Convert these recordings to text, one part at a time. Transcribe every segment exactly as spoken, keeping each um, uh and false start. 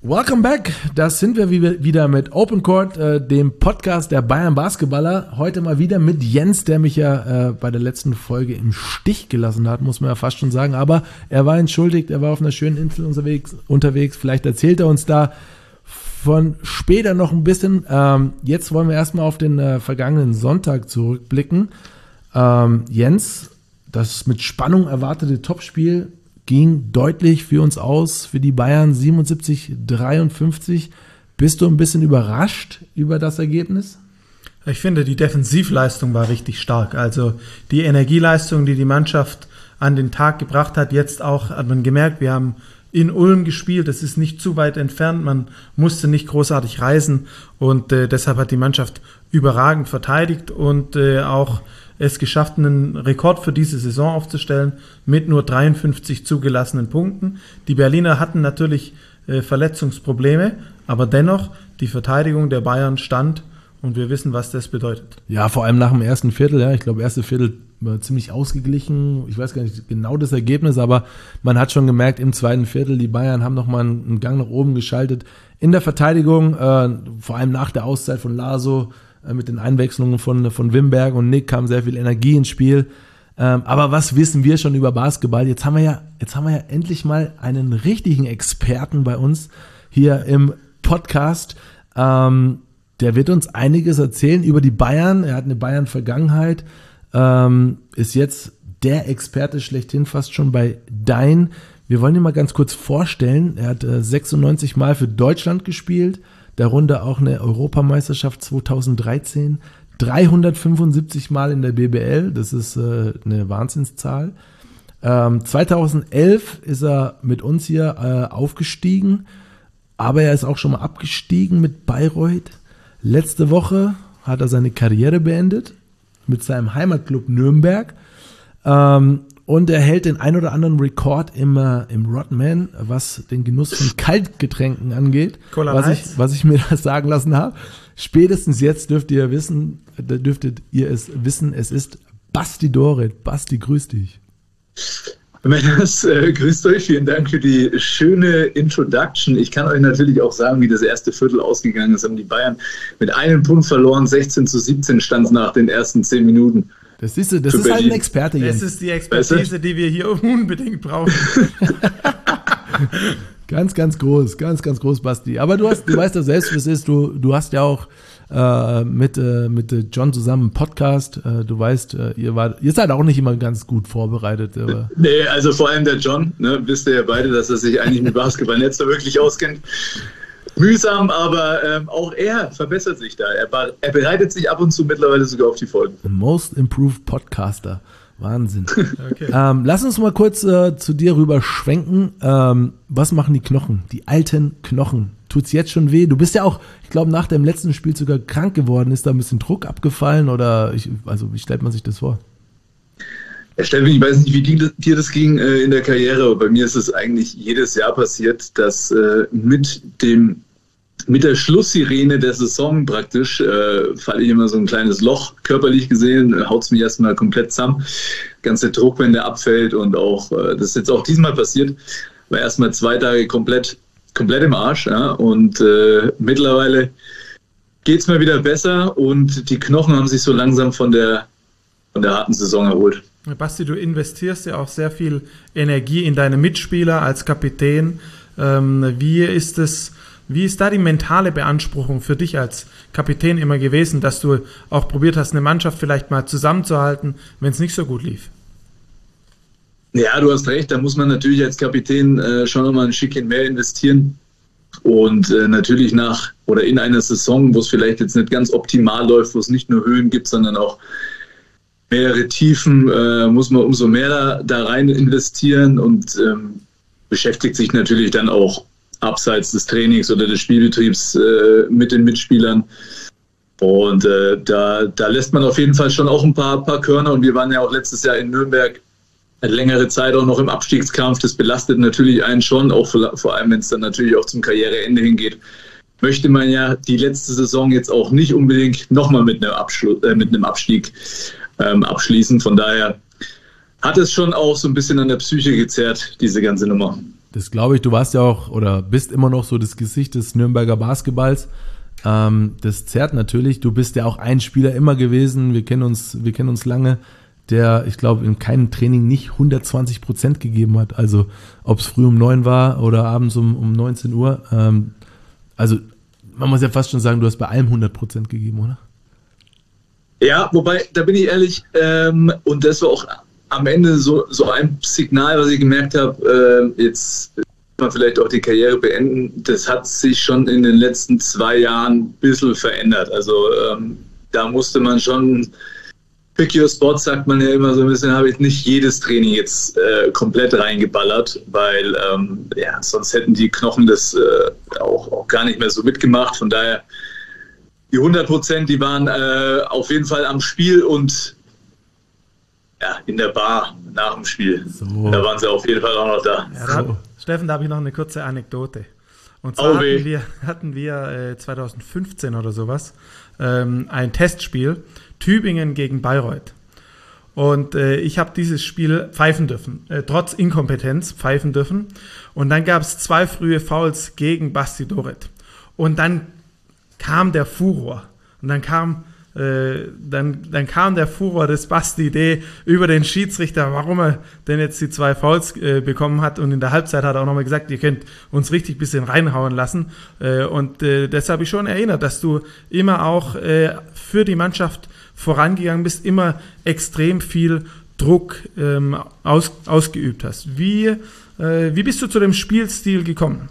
Welcome back, das sind wir wieder mit Open Court, äh, dem Podcast der Bayern Basketballer. Heute mal wieder mit Jens, der mich ja äh, bei der letzten Folge im Stich gelassen hat, muss man ja fast schon sagen. Aber er war entschuldigt, er war auf einer schönen Insel unterwegs. unterwegs. Vielleicht erzählt er uns da von später noch ein bisschen. Ähm, jetzt wollen wir erstmal auf den äh, vergangenen Sonntag zurückblicken. Ähm, Jens, das mit Spannung erwartete Topspiel ging deutlich für uns aus, für die Bayern siebenundsiebzig dreiundfünfzig. Bist du ein bisschen überrascht über das Ergebnis? Ich finde, die Defensivleistung war richtig stark. Also die Energieleistung, die die Mannschaft an den Tag gebracht hat, jetzt auch hat man gemerkt, wir haben in Ulm gespielt, das ist nicht zu weit entfernt, man musste nicht großartig reisen und äh, deshalb hat die Mannschaft überragend verteidigt und äh, auch es geschafft, einen Rekord für diese Saison aufzustellen mit nur dreiundfünfzig zugelassenen Punkten. Die Berliner hatten natürlich äh, Verletzungsprobleme, aber dennoch, die Verteidigung der Bayern stand und wir wissen, was das bedeutet. Ja, vor allem nach dem ersten Viertel, ja, ich glaube, erste Viertel war ziemlich ausgeglichen. Ich weiß gar nicht genau das Ergebnis, aber man hat schon gemerkt, im zweiten Viertel, die Bayern haben nochmal einen Gang nach oben geschaltet. In der Verteidigung, äh, vor allem nach der Auszeit von Laso, mit den Einwechslungen von, von Wimberg und Nick kam sehr viel Energie ins Spiel. Ähm, aber was wissen wir schon über Basketball? Jetzt haben wir ja, jetzt haben wir ja endlich mal einen richtigen Experten bei uns hier im Podcast. Ähm, der wird uns einiges erzählen über die Bayern. Er hat eine Bayern-Vergangenheit, ähm, ist jetzt der Experte schlechthin fast schon bei Dein. Wir wollen ihn mal ganz kurz vorstellen. Er hat äh, sechsundneunzig Mal für Deutschland gespielt, darunter auch eine Europameisterschaft zweitausenddreizehn, dreihundertfünfundsiebzig Mal in der B B L, das ist äh, eine Wahnsinnszahl. Ähm, zweitausendelf ist er mit uns hier äh, aufgestiegen, aber er ist auch schon mal abgestiegen mit Bayreuth. Letzte Woche hat er seine Karriere beendet mit seinem Heimatclub Nürnberg. Ähm, Und er hält den ein oder anderen Rekord im, äh, im Rodman, was den Genuss von Kaltgetränken angeht, was ich, was ich mir da sagen lassen habe. Spätestens jetzt dürft ihr wissen, dürftet ihr es wissen, es ist Basti Doret. Basti, grüß dich. Männers, äh, grüßt euch, vielen Dank für die schöne Introduction. Ich kann euch natürlich auch sagen, wie das erste Viertel ausgegangen ist. Haben die Bayern mit einem Punkt verloren, sechzehn zu siebzehn stand es nach den ersten zehn Minuten. Das ist, das ist halt ein Experte hier. Das ist die Expertise, die wir hier unbedingt brauchen. Ganz, ganz groß, ganz, ganz groß, Basti. Aber du hast, du weißt ja selbst, wie es ist. Du, du hast ja auch äh, mit, äh, mit John zusammen einen Podcast. Äh, du weißt, äh, ihr, war, ihr seid auch nicht immer ganz gut vorbereitet. Aber nee, also vor allem der John, ne, wisst ihr ja beide, dass er sich eigentlich mit Basketball nicht so wirklich auskennt. Mühsam, aber ähm, auch er verbessert sich da. Er, er bereitet sich ab und zu mittlerweile sogar auf die Folgen. The most improved Podcaster. Wahnsinn. Okay. Ähm, lass uns mal kurz äh, zu dir rüber schwenken. Ähm, was machen die Knochen? Die alten Knochen. Tut's jetzt schon weh? Du bist ja auch, ich glaube, nach dem letzten Spiel sogar krank geworden. Ist da ein bisschen Druck abgefallen? Oder ich, also wie stellt man sich das vor? Ja, Steffen, ich weiß nicht, wie dir das ging äh, in der Karriere, aber bei mir ist es eigentlich jedes Jahr passiert, dass äh, mit dem mit der Schlusssirene der Saison praktisch äh, falle ich immer so ein kleines Loch, körperlich gesehen, äh, haut es mich erstmal komplett zusammen. Ganze Druck, wenn der abfällt und auch, äh, das ist jetzt auch diesmal passiert, war erstmal zwei Tage komplett, komplett im Arsch, ja, und äh, mittlerweile geht es mir wieder besser und die Knochen haben sich so langsam von der, von der harten Saison erholt. Basti, du investierst ja auch sehr viel Energie in deine Mitspieler als Kapitän. Ähm, wie ist es, wie ist da die mentale Beanspruchung für dich als Kapitän immer gewesen, dass du auch probiert hast, eine Mannschaft vielleicht mal zusammenzuhalten, wenn es nicht so gut lief? Ja, du hast recht, da muss man natürlich als Kapitän äh, schon nochmal ein Stückchen mehr investieren. Und äh, natürlich nach oder in einer Saison, wo es vielleicht jetzt nicht ganz optimal läuft, wo es nicht nur Höhen gibt, sondern auch mehrere Tiefen, äh, muss man umso mehr da, da rein investieren und ähm, beschäftigt sich natürlich dann auch abseits des Trainings oder des Spielbetriebs äh, mit den Mitspielern. Und äh, da, da lässt man auf jeden Fall schon auch ein paar, paar Körner. Und wir waren ja auch letztes Jahr in Nürnberg eine längere Zeit auch noch im Abstiegskampf. Das belastet natürlich einen schon, auch vor, vor allem, wenn es dann natürlich auch zum Karriereende hingeht. Möchte man ja die letzte Saison jetzt auch nicht unbedingt nochmal mit einem Abschluss, äh, mit einem Abstieg ähm, abschließen. Von daher hat es schon auch so ein bisschen an der Psyche gezerrt, diese ganze Nummer. Das glaube ich, du warst ja auch oder bist immer noch so das Gesicht des Nürnberger Basketballs. Ähm, das zerrt natürlich. Du bist ja auch ein Spieler immer gewesen. Wir kennen uns, wir kennen uns lange, der, ich glaube, in keinem Training nicht hundertzwanzig Prozent gegeben hat. Also ob es früh um neun war oder abends um, um neunzehn Uhr. Ähm, also man muss ja fast schon sagen, du hast bei allem hundert Prozent gegeben, oder? Ja, wobei, da bin ich ehrlich, ähm, und das war auch am Ende so, so ein Signal, was ich gemerkt habe, äh, jetzt kann man vielleicht auch die Karriere beenden, das hat sich schon in den letzten zwei Jahren ein bisschen verändert. Also ähm, da musste man schon, pick your spot, sagt man ja immer so ein bisschen, habe ich nicht jedes Training jetzt äh, komplett reingeballert, weil ähm, ja, sonst hätten die Knochen das äh, auch, auch gar nicht mehr so mitgemacht. Von daher, die hundert Prozent, die waren äh, auf jeden Fall am Spiel und ja, in der Bar nach dem Spiel. So. Da waren sie auf jeden Fall auch noch da. Ja, da, so. Steffen, da habe ich noch eine kurze Anekdote. Und zwar oh, hatten wir, hatten wir äh, zwanzig fünfzehn oder sowas ähm, ein Testspiel, Tübingen gegen Bayreuth. Und äh, ich habe dieses Spiel pfeifen dürfen, äh, trotz Inkompetenz pfeifen dürfen. Und dann gab es zwei frühe Fouls gegen Basti Doret. Und dann kam der Furor. Und dann kam Äh, dann, dann kam der Furor des Basti D über den Schiedsrichter, warum er denn jetzt die zwei Fouls äh, bekommen hat, und in der Halbzeit hat er auch nochmal gesagt, ihr könnt uns richtig ein bisschen reinhauen lassen, äh, und äh, das habe ich schon erinnert, dass du immer auch äh, für die Mannschaft vorangegangen bist, immer extrem viel Druck ähm, aus, ausgeübt hast. Wie, äh, wie bist du zu dem Spielstil gekommen?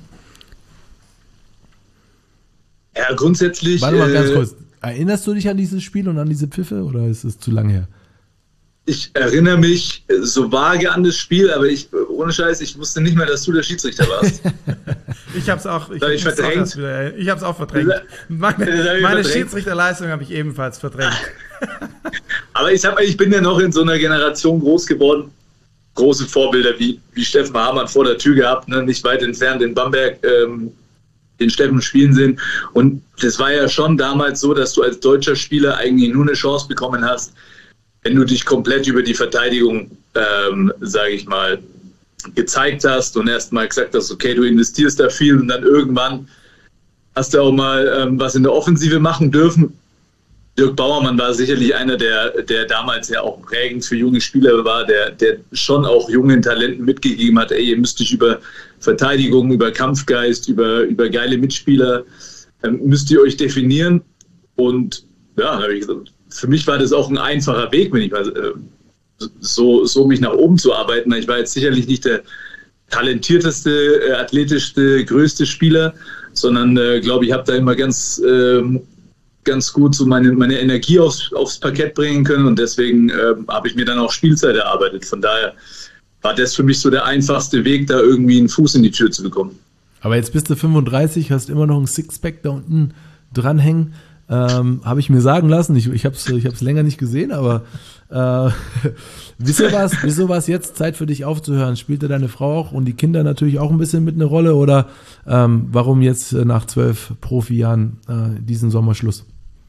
Ja, grundsätzlich... Warte mal ganz kurz. Erinnerst du dich an dieses Spiel und an diese Pfiffe oder ist es zu lange her? Ich erinnere mich so vage an das Spiel, aber ich, ohne Scheiß, ich wusste nicht mehr, dass du der Schiedsrichter warst. ich habe es auch, ich, ich verdrängt. Auch ich habe es auch verdrängt. Meine, meine Schiedsrichterleistung habe ich ebenfalls verdrängt. Aber ich, sag mal, ich bin ja noch in so einer Generation groß geworden. Große Vorbilder wie, wie Steffen Hamann vor der Tür gehabt, ne? Nicht weit entfernt in Bamberg. Ähm, den Steffen spielen sehen. Und das war ja schon damals so, dass du als deutscher Spieler eigentlich nur eine Chance bekommen hast, wenn du dich komplett über die Verteidigung, ähm, sage ich mal, gezeigt hast und erstmal gesagt hast, okay, du investierst da viel und dann irgendwann hast du auch mal ähm, was in der Offensive machen dürfen. Dirk Bauermann war sicherlich einer, der, der damals ja auch prägend für junge Spieler war, der, der schon auch jungen Talenten mitgegeben hat, ey, ihr müsst euch über Verteidigung, über Kampfgeist, über, über geile Mitspieler, ähm, müsst ihr euch definieren. Und ja, habe ich gesagt, für mich war das auch ein einfacher Weg, wenn ich mal äh, so, so mich nach oben zu arbeiten. Ich war jetzt sicherlich nicht der talentierteste, äh, athletischste, größte Spieler, sondern äh, glaube ich, habe da immer ganz... Äh, ganz gut so meine, meine Energie aufs, aufs Parkett bringen können und deswegen äh, habe ich mir dann auch Spielzeit erarbeitet. Von daher war das für mich so der einfachste Weg, da irgendwie einen Fuß in die Tür zu bekommen. Aber jetzt bist du fünfunddreißig, hast immer noch ein Sixpack da unten dranhängen. Ähm, habe ich mir sagen lassen. Ich, ich habe es ich hab's länger nicht gesehen, aber äh, wieso war es wieso war's jetzt Zeit für dich aufzuhören? Spielte deine Frau auch und die Kinder natürlich auch ein bisschen mit eine Rolle oder ähm, warum jetzt nach zwölf Profijahren äh, diesen Sommer Schluss?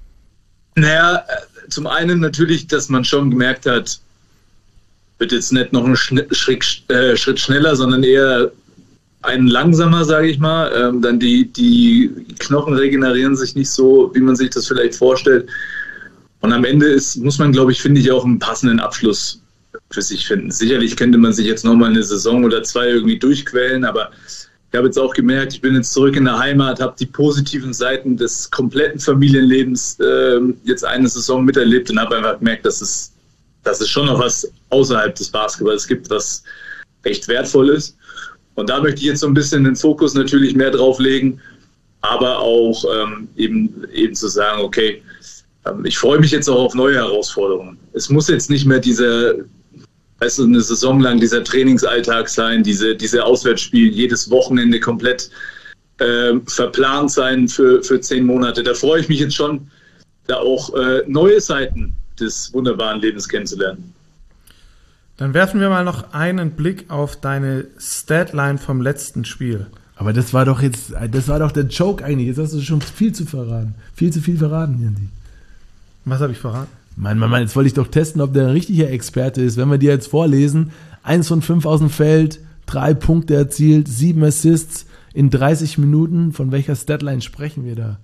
Naja, zum einen natürlich, dass man schon gemerkt hat, wird jetzt nicht noch einen Schritt, äh, Schritt schneller, sondern eher ein langsamer, sage ich mal. Ähm, dann die, die Knochen regenerieren sich nicht so, wie man sich das vielleicht vorstellt. Und am Ende ist, muss man, glaube ich, finde ich, auch einen passenden Abschluss für sich finden. Sicherlich könnte man sich jetzt nochmal eine Saison oder zwei irgendwie durchquälen, aber ich habe jetzt auch gemerkt, ich bin jetzt zurück in der Heimat, habe die positiven Seiten des kompletten Familienlebens äh, jetzt eine Saison miterlebt und habe einfach gemerkt, dass es, dass es schon noch was außerhalb des Basketballs gibt, was recht wertvoll ist. Und da möchte ich jetzt so ein bisschen den Fokus natürlich mehr drauf legen, aber auch ähm, eben, eben zu sagen, okay, ähm, ich freue mich jetzt auch auf neue Herausforderungen. Es muss jetzt nicht mehr dieser, weißt du, eine Saison lang dieser Trainingsalltag sein, diese, diese Auswärtsspiele, jedes Wochenende komplett äh, verplant sein für, für zehn Monate. Da freue ich mich jetzt schon, da auch äh, neue Seiten des wunderbaren Lebens kennenzulernen. Dann werfen wir mal noch einen Blick auf deine Statline vom letzten Spiel. Aber das war doch jetzt, das war doch der Joke eigentlich. Jetzt hast du schon viel zu verraten. Viel zu viel verraten, Jandy. Was habe ich verraten? Mann, Mann, Mann, jetzt wollte ich doch testen, ob der ein richtiger Experte ist. Wenn wir dir jetzt vorlesen, eins von fünf aus dem Feld, drei Punkte erzielt, sieben Assists in dreißig Minuten. Von welcher Statline sprechen wir da?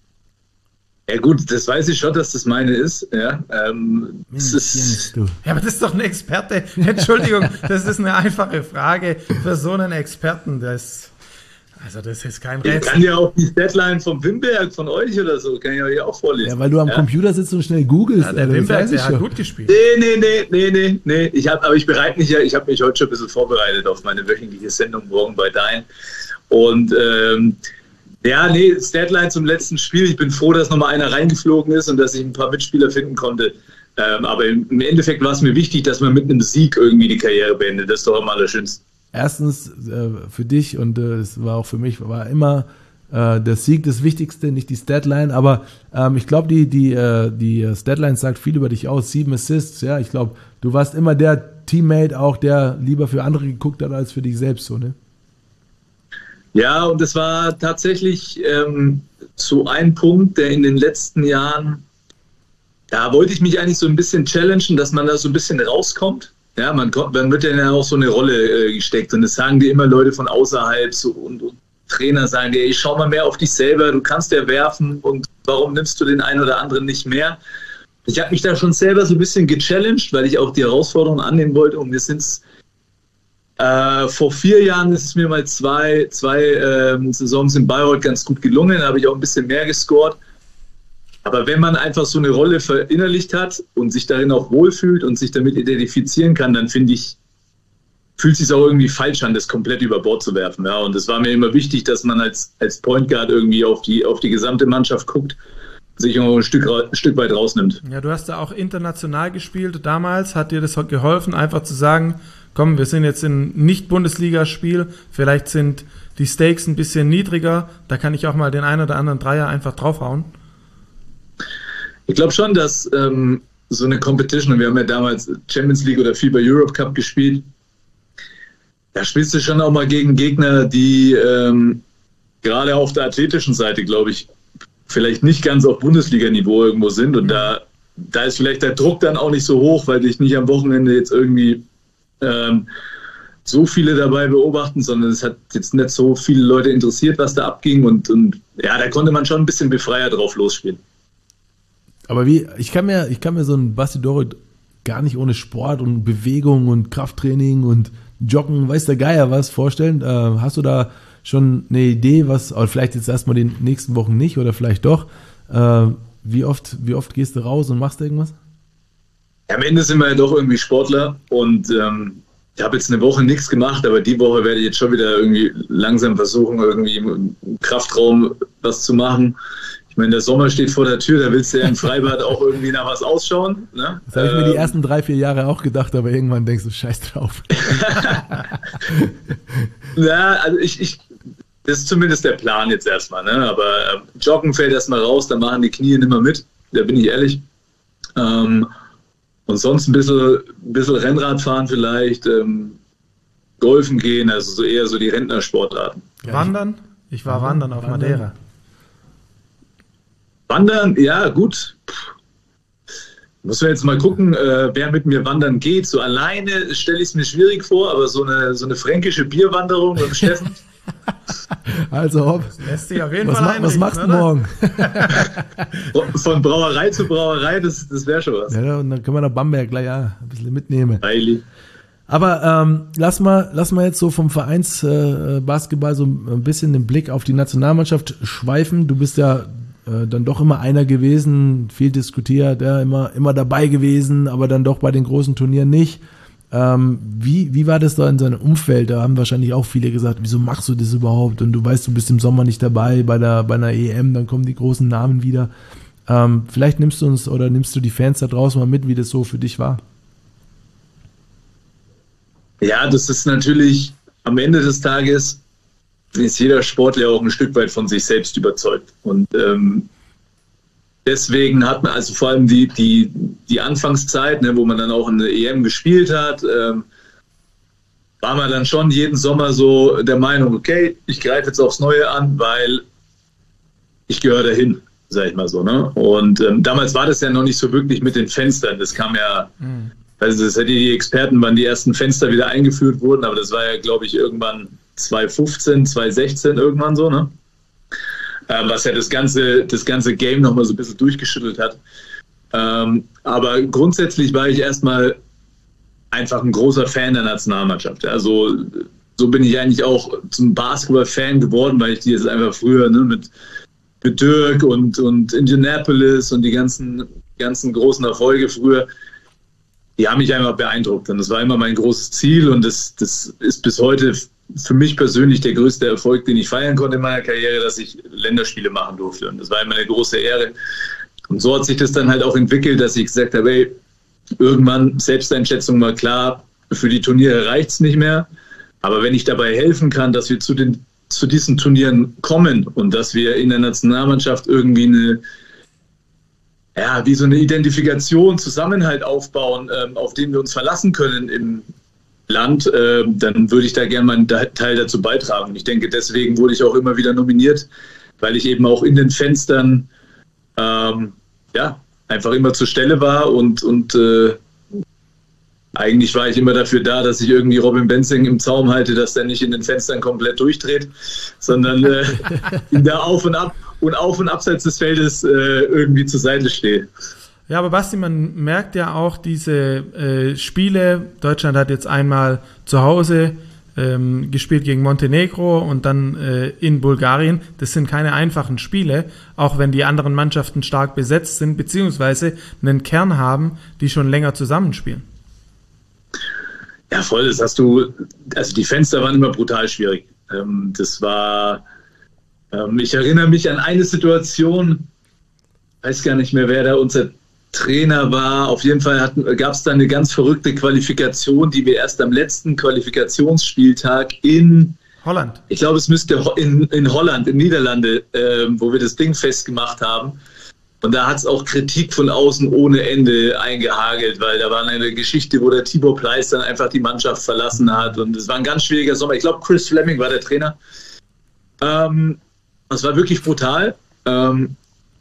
Ja gut, das weiß ich schon, dass das meine ist. Ja, ähm, das ist, ja, aber das ist doch ein Experte. Entschuldigung, das ist eine einfache Frage für so einen Experten. Das, also das ist kein Rätsel. Ich kann ja auch die Deadline vom Wimberg, von euch oder so, kann ich euch auch vorlesen. Ja, weil du am ja. Computer sitzt und schnell googelst. Ja, der also, Wimberg, der hat gut gespielt. Nee, nee, nee, nee, nee, nee. Ich hab, aber ich bereite mich ja, ich habe mich heute schon ein bisschen vorbereitet auf meine wöchentliche Sendung morgen bei Dein. Und ähm, ja, nee, Statline zum letzten Spiel. Ich bin froh, dass nochmal einer reingeflogen ist und dass ich ein paar Mitspieler finden konnte. Ähm, aber im Endeffekt war es mir wichtig, dass man mit einem Sieg irgendwie die Karriere beendet. Das ist doch am allerschönsten. Erstens äh, für dich und es äh, war auch für mich, war immer äh, der Sieg das Wichtigste, nicht die Statline. Aber ähm, ich glaube, die, die, äh, die Statline sagt viel über dich aus. Sieben Assists, ja. Ich glaube, du warst immer der Teammate auch, der lieber für andere geguckt hat als für dich selbst, so, ne? Ja, und es war tatsächlich ähm, so ein Punkt, der in den letzten Jahren, da wollte ich mich eigentlich so ein bisschen challengen, dass man da so ein bisschen rauskommt. Ja, man, kommt, man wird ja auch so eine Rolle äh, gesteckt und das sagen dir immer Leute von außerhalb so, und, und Trainer sagen dir, ey, schau mal mehr auf dich selber, du kannst ja werfen und warum nimmst du den einen oder anderen nicht mehr? Ich habe mich da schon selber so ein bisschen gechallenged, weil ich auch die Herausforderung annehmen wollte und mir sind es Äh, vor vier Jahren ist es mir mal zwei, zwei ähm, Saisons in Bayreuth ganz gut gelungen, da habe ich auch ein bisschen mehr gescored. Aber wenn man einfach so eine Rolle verinnerlicht hat und sich darin auch wohlfühlt und sich damit identifizieren kann, dann finde ich, fühlt es sich auch irgendwie falsch an, das komplett über Bord zu werfen. Ja? Und es war mir immer wichtig, dass man als, als Point Guard irgendwie auf die, auf die gesamte Mannschaft guckt, sich auch ein Stück, ein Stück weit rausnimmt. Ja, du hast da auch international gespielt damals. Hat dir das geholfen, einfach zu sagen, komm, wir sind jetzt in Nicht-Bundesligaspiel, vielleicht sind die Stakes ein bisschen niedriger, da kann ich auch mal den einen oder anderen Dreier einfach draufhauen? Ich glaube schon, dass ähm, so eine Competition, und wir haben ja damals Champions League oder FIBA Europe Cup gespielt, da spielst du schon auch mal gegen Gegner, die ähm, gerade auf der athletischen Seite, glaube ich, vielleicht nicht ganz auf Bundesliga-Niveau irgendwo sind und mhm. da, da ist vielleicht der Druck dann auch nicht so hoch, weil dich nicht am Wochenende jetzt irgendwie Ähm, so viele dabei beobachten, sondern es hat jetzt nicht so viele Leute interessiert, was da abging und, und ja, da konnte man schon ein bisschen befreier drauf losspielen. Aber wie, ich kann mir, ich kann mir so einen Basti Doret gar nicht ohne Sport und Bewegung und Krafttraining und Joggen, weiß der Geier was, vorstellen. Äh, hast du da schon eine Idee, was, oder vielleicht jetzt erstmal die nächsten Wochen nicht oder vielleicht doch, äh, wie oft, wie oft gehst du raus und machst irgendwas? Am Ende sind wir ja doch irgendwie Sportler und ähm, ich habe jetzt eine Woche nichts gemacht, aber die Woche werde ich jetzt schon wieder irgendwie langsam versuchen, irgendwie im Kraftraum was zu machen. Ich meine, der Sommer steht vor der Tür, da willst du ja im Freibad auch irgendwie nach was ausschauen. Ne? Das habe ich ähm, mir die ersten drei, vier Jahre auch gedacht, aber irgendwann denkst du, scheiß drauf. Ja, also ich, ich, das ist zumindest der Plan jetzt erstmal. Ne? Aber äh, Joggen fällt erstmal raus, da machen die Knie nicht mehr mit, da bin ich ehrlich. Ähm, Und sonst ein bisschen, ein bisschen Rennrad fahren vielleicht, ähm, Golfen gehen, also so eher so die Rentnersportarten. Wandern? Ich war wandern, wandern auf wandern. Madeira. Wandern, ja gut. Muss man jetzt mal gucken, äh, wer mit mir wandern geht. So alleine stelle ich es mir schwierig vor, aber so eine, so eine fränkische Bierwanderung mit Steffen. Also Hopp, lässt sich auf jeden was, Fall ma- was machst du morgen? Von Brauerei zu Brauerei, das, das wäre schon was. Ja, und dann können wir nach Bamberg gleich ja, ein bisschen mitnehmen. Heilig. Aber ähm, lass mal, lass mal jetzt so vom Vereinsbasketball äh, so ein bisschen den Blick auf die Nationalmannschaft schweifen. Du bist ja äh, dann doch immer einer gewesen, viel diskutiert, ja, immer, immer dabei gewesen, aber dann doch bei den großen Turnieren nicht. Ähm, wie, wie war das da in seinem Umfeld? Da haben wahrscheinlich auch viele gesagt, wieso machst du das überhaupt? Und du weißt, du bist im Sommer nicht dabei bei der bei einer E M, dann kommen die großen Namen wieder. Ähm, vielleicht nimmst du uns oder nimmst du die Fans da draußen mal mit, wie das so für dich war? Ja, das ist natürlich am Ende des Tages ist jeder Sportler auch ein Stück weit von sich selbst überzeugt. Und ähm, deswegen hat man also vor allem die, die, die Anfangszeit, ne, wo man dann auch in der E M gespielt hat, ähm, war man dann schon jeden Sommer so der Meinung, okay, ich greife jetzt aufs Neue an, weil ich gehöre dahin, sag ich mal so. Ne? Und ähm, damals war das ja noch nicht so wirklich mit den Fenstern. Das kam ja, mhm. also das hätte die Experten, wann die ersten Fenster wieder eingeführt wurden, aber das war ja, glaube ich, irgendwann zwanzig fünfzehn, zwanzig sechzehn irgendwann so, ne? Ähm, was ja das ganze, das ganze Game nochmal so ein bisschen durchgeschüttelt hat. Ähm, aber grundsätzlich war ich erstmal einfach ein großer Fan der Nationalmannschaft. Also so bin ich eigentlich auch zum Basketball-Fan geworden, weil ich die jetzt einfach früher, ne, mit, mit Dirk und, und Indianapolis und die ganzen, ganzen großen Erfolge früher, die haben mich einfach beeindruckt. Und das war immer mein großes Ziel und das, das ist bis heute für mich persönlich der größte Erfolg, den ich feiern konnte in meiner Karriere, dass ich Länderspiele machen durfte. Und das war immer eine große Ehre. Und so hat sich das dann halt auch entwickelt, dass ich gesagt habe, ey, irgendwann Selbsteinschätzung war klar, für die Turniere reicht es nicht mehr. Aber wenn ich dabei helfen kann, dass wir zu, den, zu diesen Turnieren kommen und dass wir in der Nationalmannschaft irgendwie eine, ja, wie so eine Identifikation, Zusammenhalt aufbauen, ähm, auf den wir uns verlassen können im Land, äh, dann würde ich da gerne meinen Teil dazu beitragen. Und ich denke, deswegen wurde ich auch immer wieder nominiert, weil ich eben auch in den Fenstern ähm, ja, einfach immer zur Stelle war und, und äh, eigentlich war ich immer dafür da, dass ich irgendwie Robin Benzing im Zaum halte, dass der nicht in den Fenstern komplett durchdreht, sondern äh, da auf und ab und auf und abseits des Feldes äh, irgendwie zur Seite stehe. Ja, aber Basti, man merkt ja auch diese äh, Spiele. Deutschland hat jetzt einmal zu Hause ähm, gespielt gegen Montenegro und dann äh, in Bulgarien. Das sind keine einfachen Spiele, auch wenn die anderen Mannschaften stark besetzt sind, beziehungsweise einen Kern haben, die schon länger zusammenspielen. Ja, voll, das hast du, also die Fenster waren immer brutal schwierig. Ähm, das war, ähm, ich erinnere mich an eine Situation, weiß gar nicht mehr, wer da unser Trainer war. Auf jeden Fall gab es da eine ganz verrückte Qualifikation, die wir erst am letzten Qualifikationsspieltag in Holland. Ich glaube, es müsste in, in Holland, in Niederlande, äh, wo wir das Ding festgemacht haben. Und da hat es auch Kritik von außen ohne Ende eingehagelt, weil da war eine Geschichte, wo der Tibor Pleiss dann einfach die Mannschaft verlassen hat. Und es war ein ganz schwieriger Sommer. Ich glaube, Chris Fleming war der Trainer. Ähm, das war wirklich brutal. Ähm,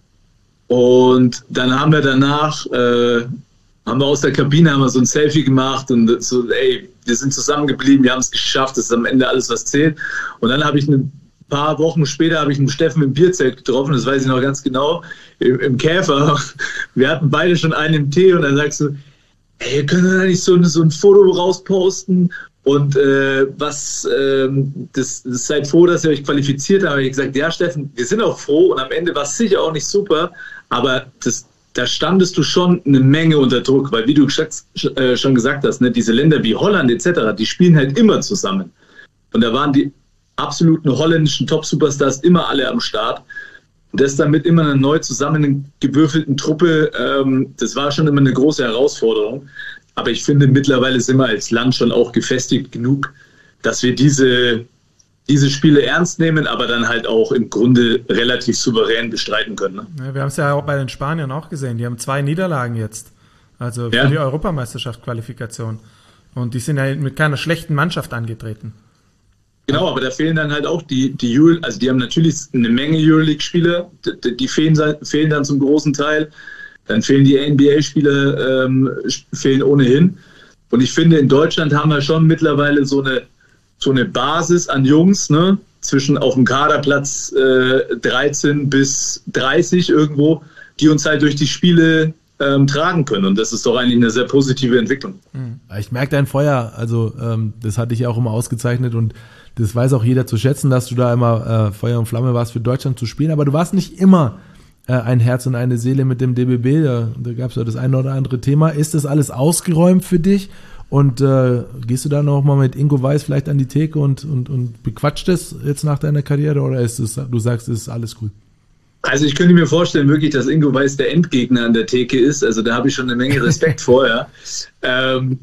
und dann haben wir danach, äh, haben wir aus der Kabine haben wir so ein Selfie gemacht und so, ey, wir sind zusammengeblieben, wir haben es geschafft, das ist am Ende alles, was zählt. Und dann habe ich eine Ein paar Wochen später habe ich einen Steffen im Bierzelt getroffen, das weiß ich noch ganz genau, im, im Käfer. Wir hatten beide schon einen im Tee und dann sagst du, ey, können wir da nicht so, so ein Foto rausposten? Und äh, was, ähm, das, das seid froh, dass ihr euch qualifiziert habt. Ich gesagt, ja Steffen, wir sind auch froh und am Ende war es sicher auch nicht super, aber das, da standest du schon eine Menge unter Druck, weil wie du äh, schon gesagt hast, ne, diese Länder wie Holland et cetera, die spielen halt immer zusammen. Und da waren die absoluten holländischen Top-Superstars immer alle am Start. Und das dann mit immer einer neu zusammengewürfelten Truppe, ähm, das war schon immer eine große Herausforderung. Aber ich finde, mittlerweile sind wir als Land schon auch gefestigt genug, dass wir diese, diese Spiele ernst nehmen, aber dann halt auch im Grunde relativ souverän bestreiten können. Ne? Ja, wir haben es ja auch bei den Spaniern auch gesehen. Die haben zwei Niederlagen jetzt. Also für ja. die Europameisterschaft-Qualifikation. Und die sind ja mit keiner schlechten Mannschaft angetreten. Genau, aber da fehlen dann halt auch die, die Euro, also die haben natürlich eine Menge Euroleague-Spieler, die, die fehlen, fehlen dann zum großen Teil. Dann fehlen die N B A-Spieler, ähm, fehlen ohnehin. Und ich finde, in Deutschland haben wir schon mittlerweile so eine, so eine Basis an Jungs, ne, zwischen auf dem Kaderplatz äh, dreizehn bis dreißig irgendwo, die uns halt durch die Spiele ähm, tragen können. Und das ist doch eigentlich eine sehr positive Entwicklung. Ich merke dein Feuer, also ähm, das hatte ich ja auch immer ausgezeichnet und das weiß auch jeder zu schätzen, dass du da immer äh, Feuer und Flamme warst, für Deutschland zu spielen, aber du warst nicht immer äh, ein Herz und eine Seele mit dem D B B, da, da gab es ja das eine oder andere Thema. Ist das alles ausgeräumt für dich und äh, gehst du da noch mal mit Ingo Weiß vielleicht an die Theke und, und, und bequatscht das jetzt nach deiner Karriere oder ist es, du sagst, es ist alles cool? Also ich könnte mir vorstellen wirklich, dass Ingo Weiß der Endgegner an der Theke ist, also da habe ich schon eine Menge Respekt vor, ja. Ähm,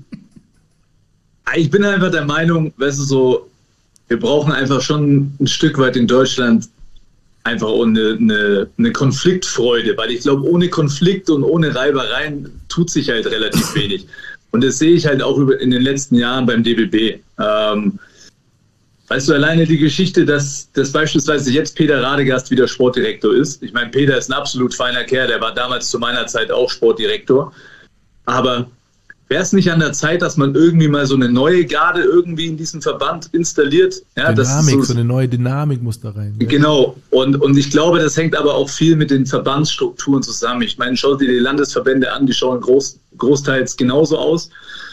ich bin einfach der Meinung, weißt du, so wir brauchen einfach schon ein Stück weit in Deutschland einfach eine, eine, eine Konfliktfreude, weil ich glaube, ohne Konflikt und ohne Reibereien tut sich halt relativ wenig. Und das sehe ich halt auch in den letzten Jahren beim D B B. Ähm, weißt du, alleine die Geschichte, dass, dass beispielsweise jetzt Peter Radegast wieder Sportdirektor ist. Ich meine, Peter ist ein absolut feiner Kerl, der war damals zu meiner Zeit auch Sportdirektor. Aber wäre es nicht an der Zeit, dass man irgendwie mal so eine neue Garde irgendwie in diesen Verband installiert? Ja, Dynamik, das so, so eine neue Dynamik muss da rein. Ja. Genau. Und, und ich glaube, das hängt aber auch viel mit den Verbandsstrukturen zusammen. Ich meine, schau dir die Landesverbände an, die schauen groß, großteils genauso aus.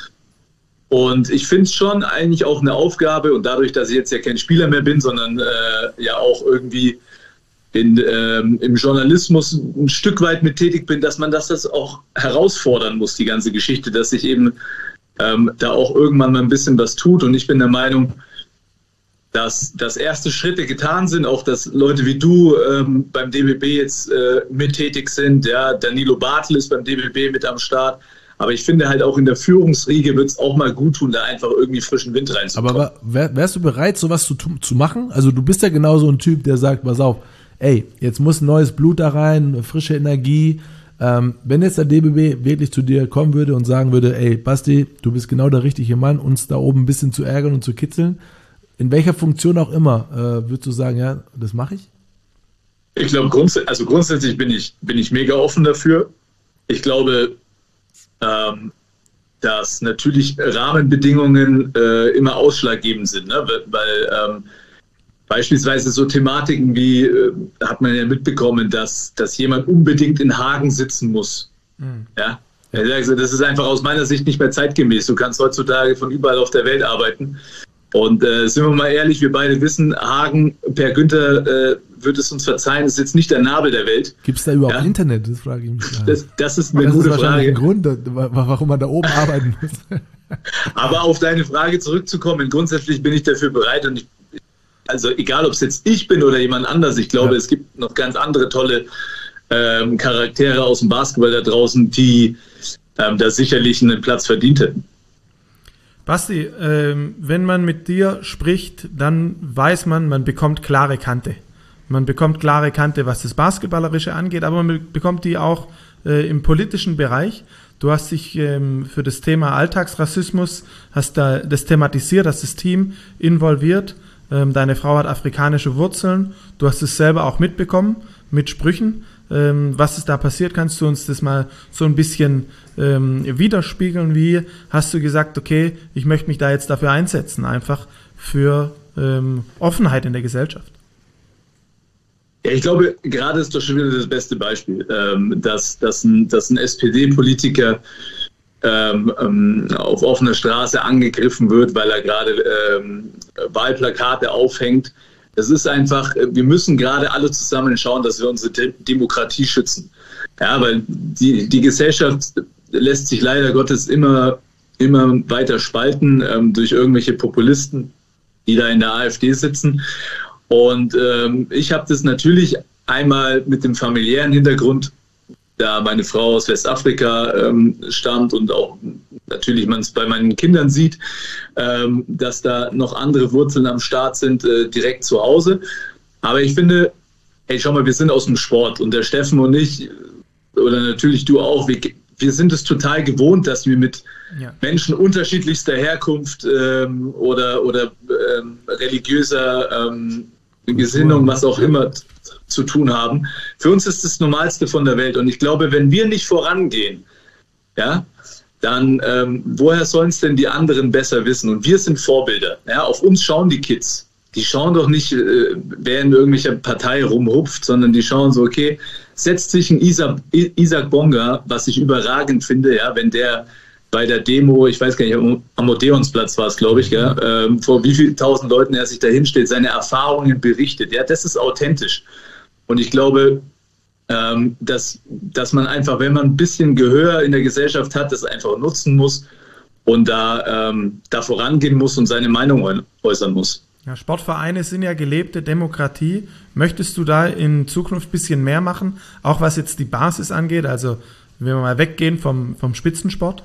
Und ich finde es schon eigentlich auch eine Aufgabe, und dadurch, dass ich jetzt ja kein Spieler mehr bin, sondern äh, ja auch irgendwie in, ähm, im Journalismus ein Stück weit mit tätig bin, dass man das, das auch herausfordern muss, die ganze Geschichte, dass sich eben ähm, da auch irgendwann mal ein bisschen was tut. Und ich bin der Meinung, dass, dass erste Schritte getan sind, auch dass Leute wie du ähm, beim D B B jetzt äh, mit tätig sind. Ja, Danilo Bartel ist beim D B B mit am Start. Aber ich finde halt auch in der Führungsriege wird es auch mal gut tun, da einfach irgendwie frischen Wind reinzukommen. Aber wär, wärst du bereit, sowas zu, zu machen? Also du bist ja genau so ein Typ, der sagt, pass auf, ey, jetzt muss neues Blut da rein, frische Energie. Ähm, wenn jetzt der D B B wirklich zu dir kommen würde und sagen würde, ey, Basti, du bist genau der richtige Mann, uns da oben ein bisschen zu ärgern und zu kitzeln, in welcher Funktion auch immer, äh, würdest du sagen, ja, das mache ich? Ich glaube, grunds- also grundsätzlich bin ich, bin ich mega offen dafür. Ich glaube, ähm, dass natürlich Rahmenbedingungen äh, immer ausschlaggebend sind, ne? weil, weil ähm, beispielsweise so Thematiken wie, äh, hat man ja mitbekommen, dass, dass jemand unbedingt in Hagen sitzen muss. Mhm. Ja? Also das ist einfach aus meiner Sicht nicht mehr zeitgemäß. Du kannst heutzutage von überall auf der Welt arbeiten. Und äh, sind wir mal ehrlich, wir beide wissen, Hagen, Per Günther äh, wird es uns verzeihen, ist jetzt nicht der Nabel der Welt. Gibt es da überhaupt ja? Internet? Das frage ich mich. Das, das ist eine das gute ist wahrscheinlich Frage. Ein Grund, warum man da oben arbeiten muss. Aber auf deine Frage zurückzukommen, grundsätzlich bin ich dafür bereit. Und ich, also egal, ob es jetzt ich bin oder jemand anders, ich glaube, ja. es gibt noch ganz andere tolle ähm, Charaktere aus dem Basketball da draußen, die ähm, da sicherlich einen Platz verdient hätten. Basti, ähm, wenn man mit dir spricht, dann weiß man, man bekommt klare Kante. Man bekommt klare Kante, was das Basketballerische angeht, aber man bekommt die auch äh, im politischen Bereich. Du hast dich ähm, für das Thema Alltagsrassismus, hast da das thematisiert, hast das Team involviert. Ähm, deine Frau hat afrikanische Wurzeln. Du hast es selber auch mitbekommen, mit Sprüchen. Ähm, was ist da passiert? Kannst du uns das mal so ein bisschen ähm, widerspiegeln? Wie hast du gesagt, okay, ich möchte mich da jetzt dafür einsetzen, einfach für ähm, Offenheit in der Gesellschaft? Ja, ich glaube, gerade ist doch schon wieder das beste Beispiel, ähm, dass, dass, ein, dass ein S P D-Politiker ähm, ähm, auf offener Straße angegriffen wird, weil er gerade ähm, Wahlplakate aufhängt. Das ist einfach, wir müssen gerade alle zusammen schauen, dass wir unsere De- Demokratie schützen. Ja, weil die, die Gesellschaft lässt sich leider Gottes immer, immer weiter spalten ähm, durch irgendwelche Populisten, die da in der AfD sitzen. Und ähm, ich habe das natürlich einmal mit dem familiären Hintergrund, da meine Frau aus Westafrika ähm, stammt und auch natürlich man es bei meinen Kindern sieht, ähm, dass da noch andere Wurzeln am Start sind, äh, direkt zu Hause. Aber ich finde, hey, schau mal, wir sind aus dem Sport und der Steffen und ich, oder natürlich du auch, wir, wir sind es total gewohnt, dass wir mit ja. Menschen unterschiedlichster Herkunft ähm, oder, oder ähm, religiöser ähm, Gesinnung, was auch immer, zu tun haben. Für uns ist das Normalste von der Welt. Und ich glaube, wenn wir nicht vorangehen, ja, dann ähm, woher sollen es denn die anderen besser wissen? Und wir sind Vorbilder. Ja, auf uns schauen die Kids. Die schauen doch nicht, äh, wer in irgendwelcher Partei rumhupft, sondern die schauen so, okay, setzt sich ein Isaac, Isaac Bonga, was ich überragend finde, ja, wenn der bei der Demo, ich weiß gar nicht, am Odeonsplatz war es, glaube ich, gell, ähm, vor wie vielen tausend Leuten er sich da hinstellt, seine Erfahrungen berichtet. Ja, das ist authentisch. Und ich glaube, ähm, dass, dass man einfach, wenn man ein bisschen Gehör in der Gesellschaft hat, das einfach nutzen muss und da, ähm, da vorangehen muss und seine Meinung äußern muss. Ja, Sportvereine sind ja gelebte Demokratie. Möchtest du da in Zukunft ein bisschen mehr machen, auch was jetzt die Basis angeht? Also wenn wir mal weggehen vom, vom Spitzensport?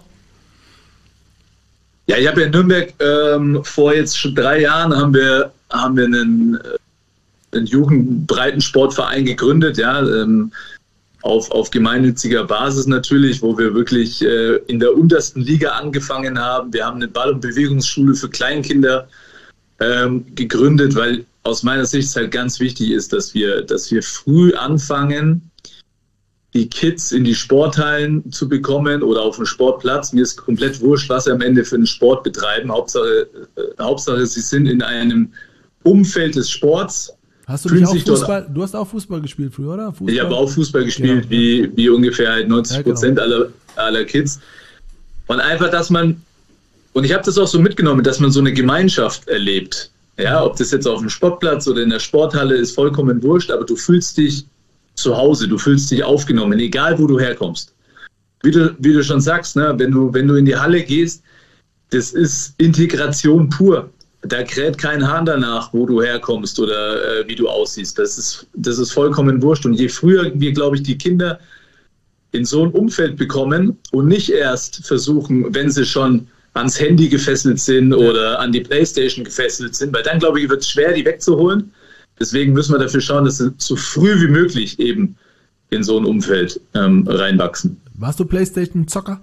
Ja, ich habe ja in Nürnberg ähm, vor jetzt schon drei Jahren haben wir, haben wir einen, einen Jugendbreitensportverein gegründet, ja, ähm, auf, auf gemeinnütziger Basis natürlich, wo wir wirklich äh, in der untersten Liga angefangen haben. Wir haben eine Ball- und Bewegungsschule für Kleinkinder ähm, gegründet, weil aus meiner Sicht es halt ganz wichtig ist, dass wir, dass wir früh anfangen, die Kids in die Sporthallen zu bekommen oder auf den Sportplatz. Mir ist komplett wurscht, was sie am Ende für einen Sport betreiben. Hauptsache, äh, Hauptsache sie sind in einem Umfeld des Sports. Hast du nicht auch Fußball? Dort, du hast auch Fußball gespielt früher, oder? Fußball? Ich habe auch Fußball gespielt, genau. wie, wie ungefähr halt neunzig Prozent ja, genau. aller, aller Kids. Und einfach, dass man, und ich habe das auch so mitgenommen, dass man so eine Gemeinschaft erlebt. Ja, ob das jetzt auf dem Sportplatz oder in der Sporthalle ist, vollkommen wurscht, aber du fühlst dich zu Hause, du fühlst dich aufgenommen, egal wo du herkommst. Wie du, wie du schon sagst, ne, wenn du, wenn du in die Halle gehst, das ist Integration pur. Da kräht kein Hahn danach, wo du herkommst oder äh, wie du aussiehst. Das ist, das ist vollkommen wurscht. Und je früher wir, glaube ich, die Kinder in so ein Umfeld bekommen und nicht erst versuchen, wenn sie schon ans Handy gefesselt sind oder an die Playstation gefesselt sind, weil dann, glaube ich, wird es schwer, die wegzuholen. Deswegen müssen wir dafür schauen, dass sie so früh wie möglich eben in so ein Umfeld ähm, reinwachsen. Warst du Playstation-Zocker?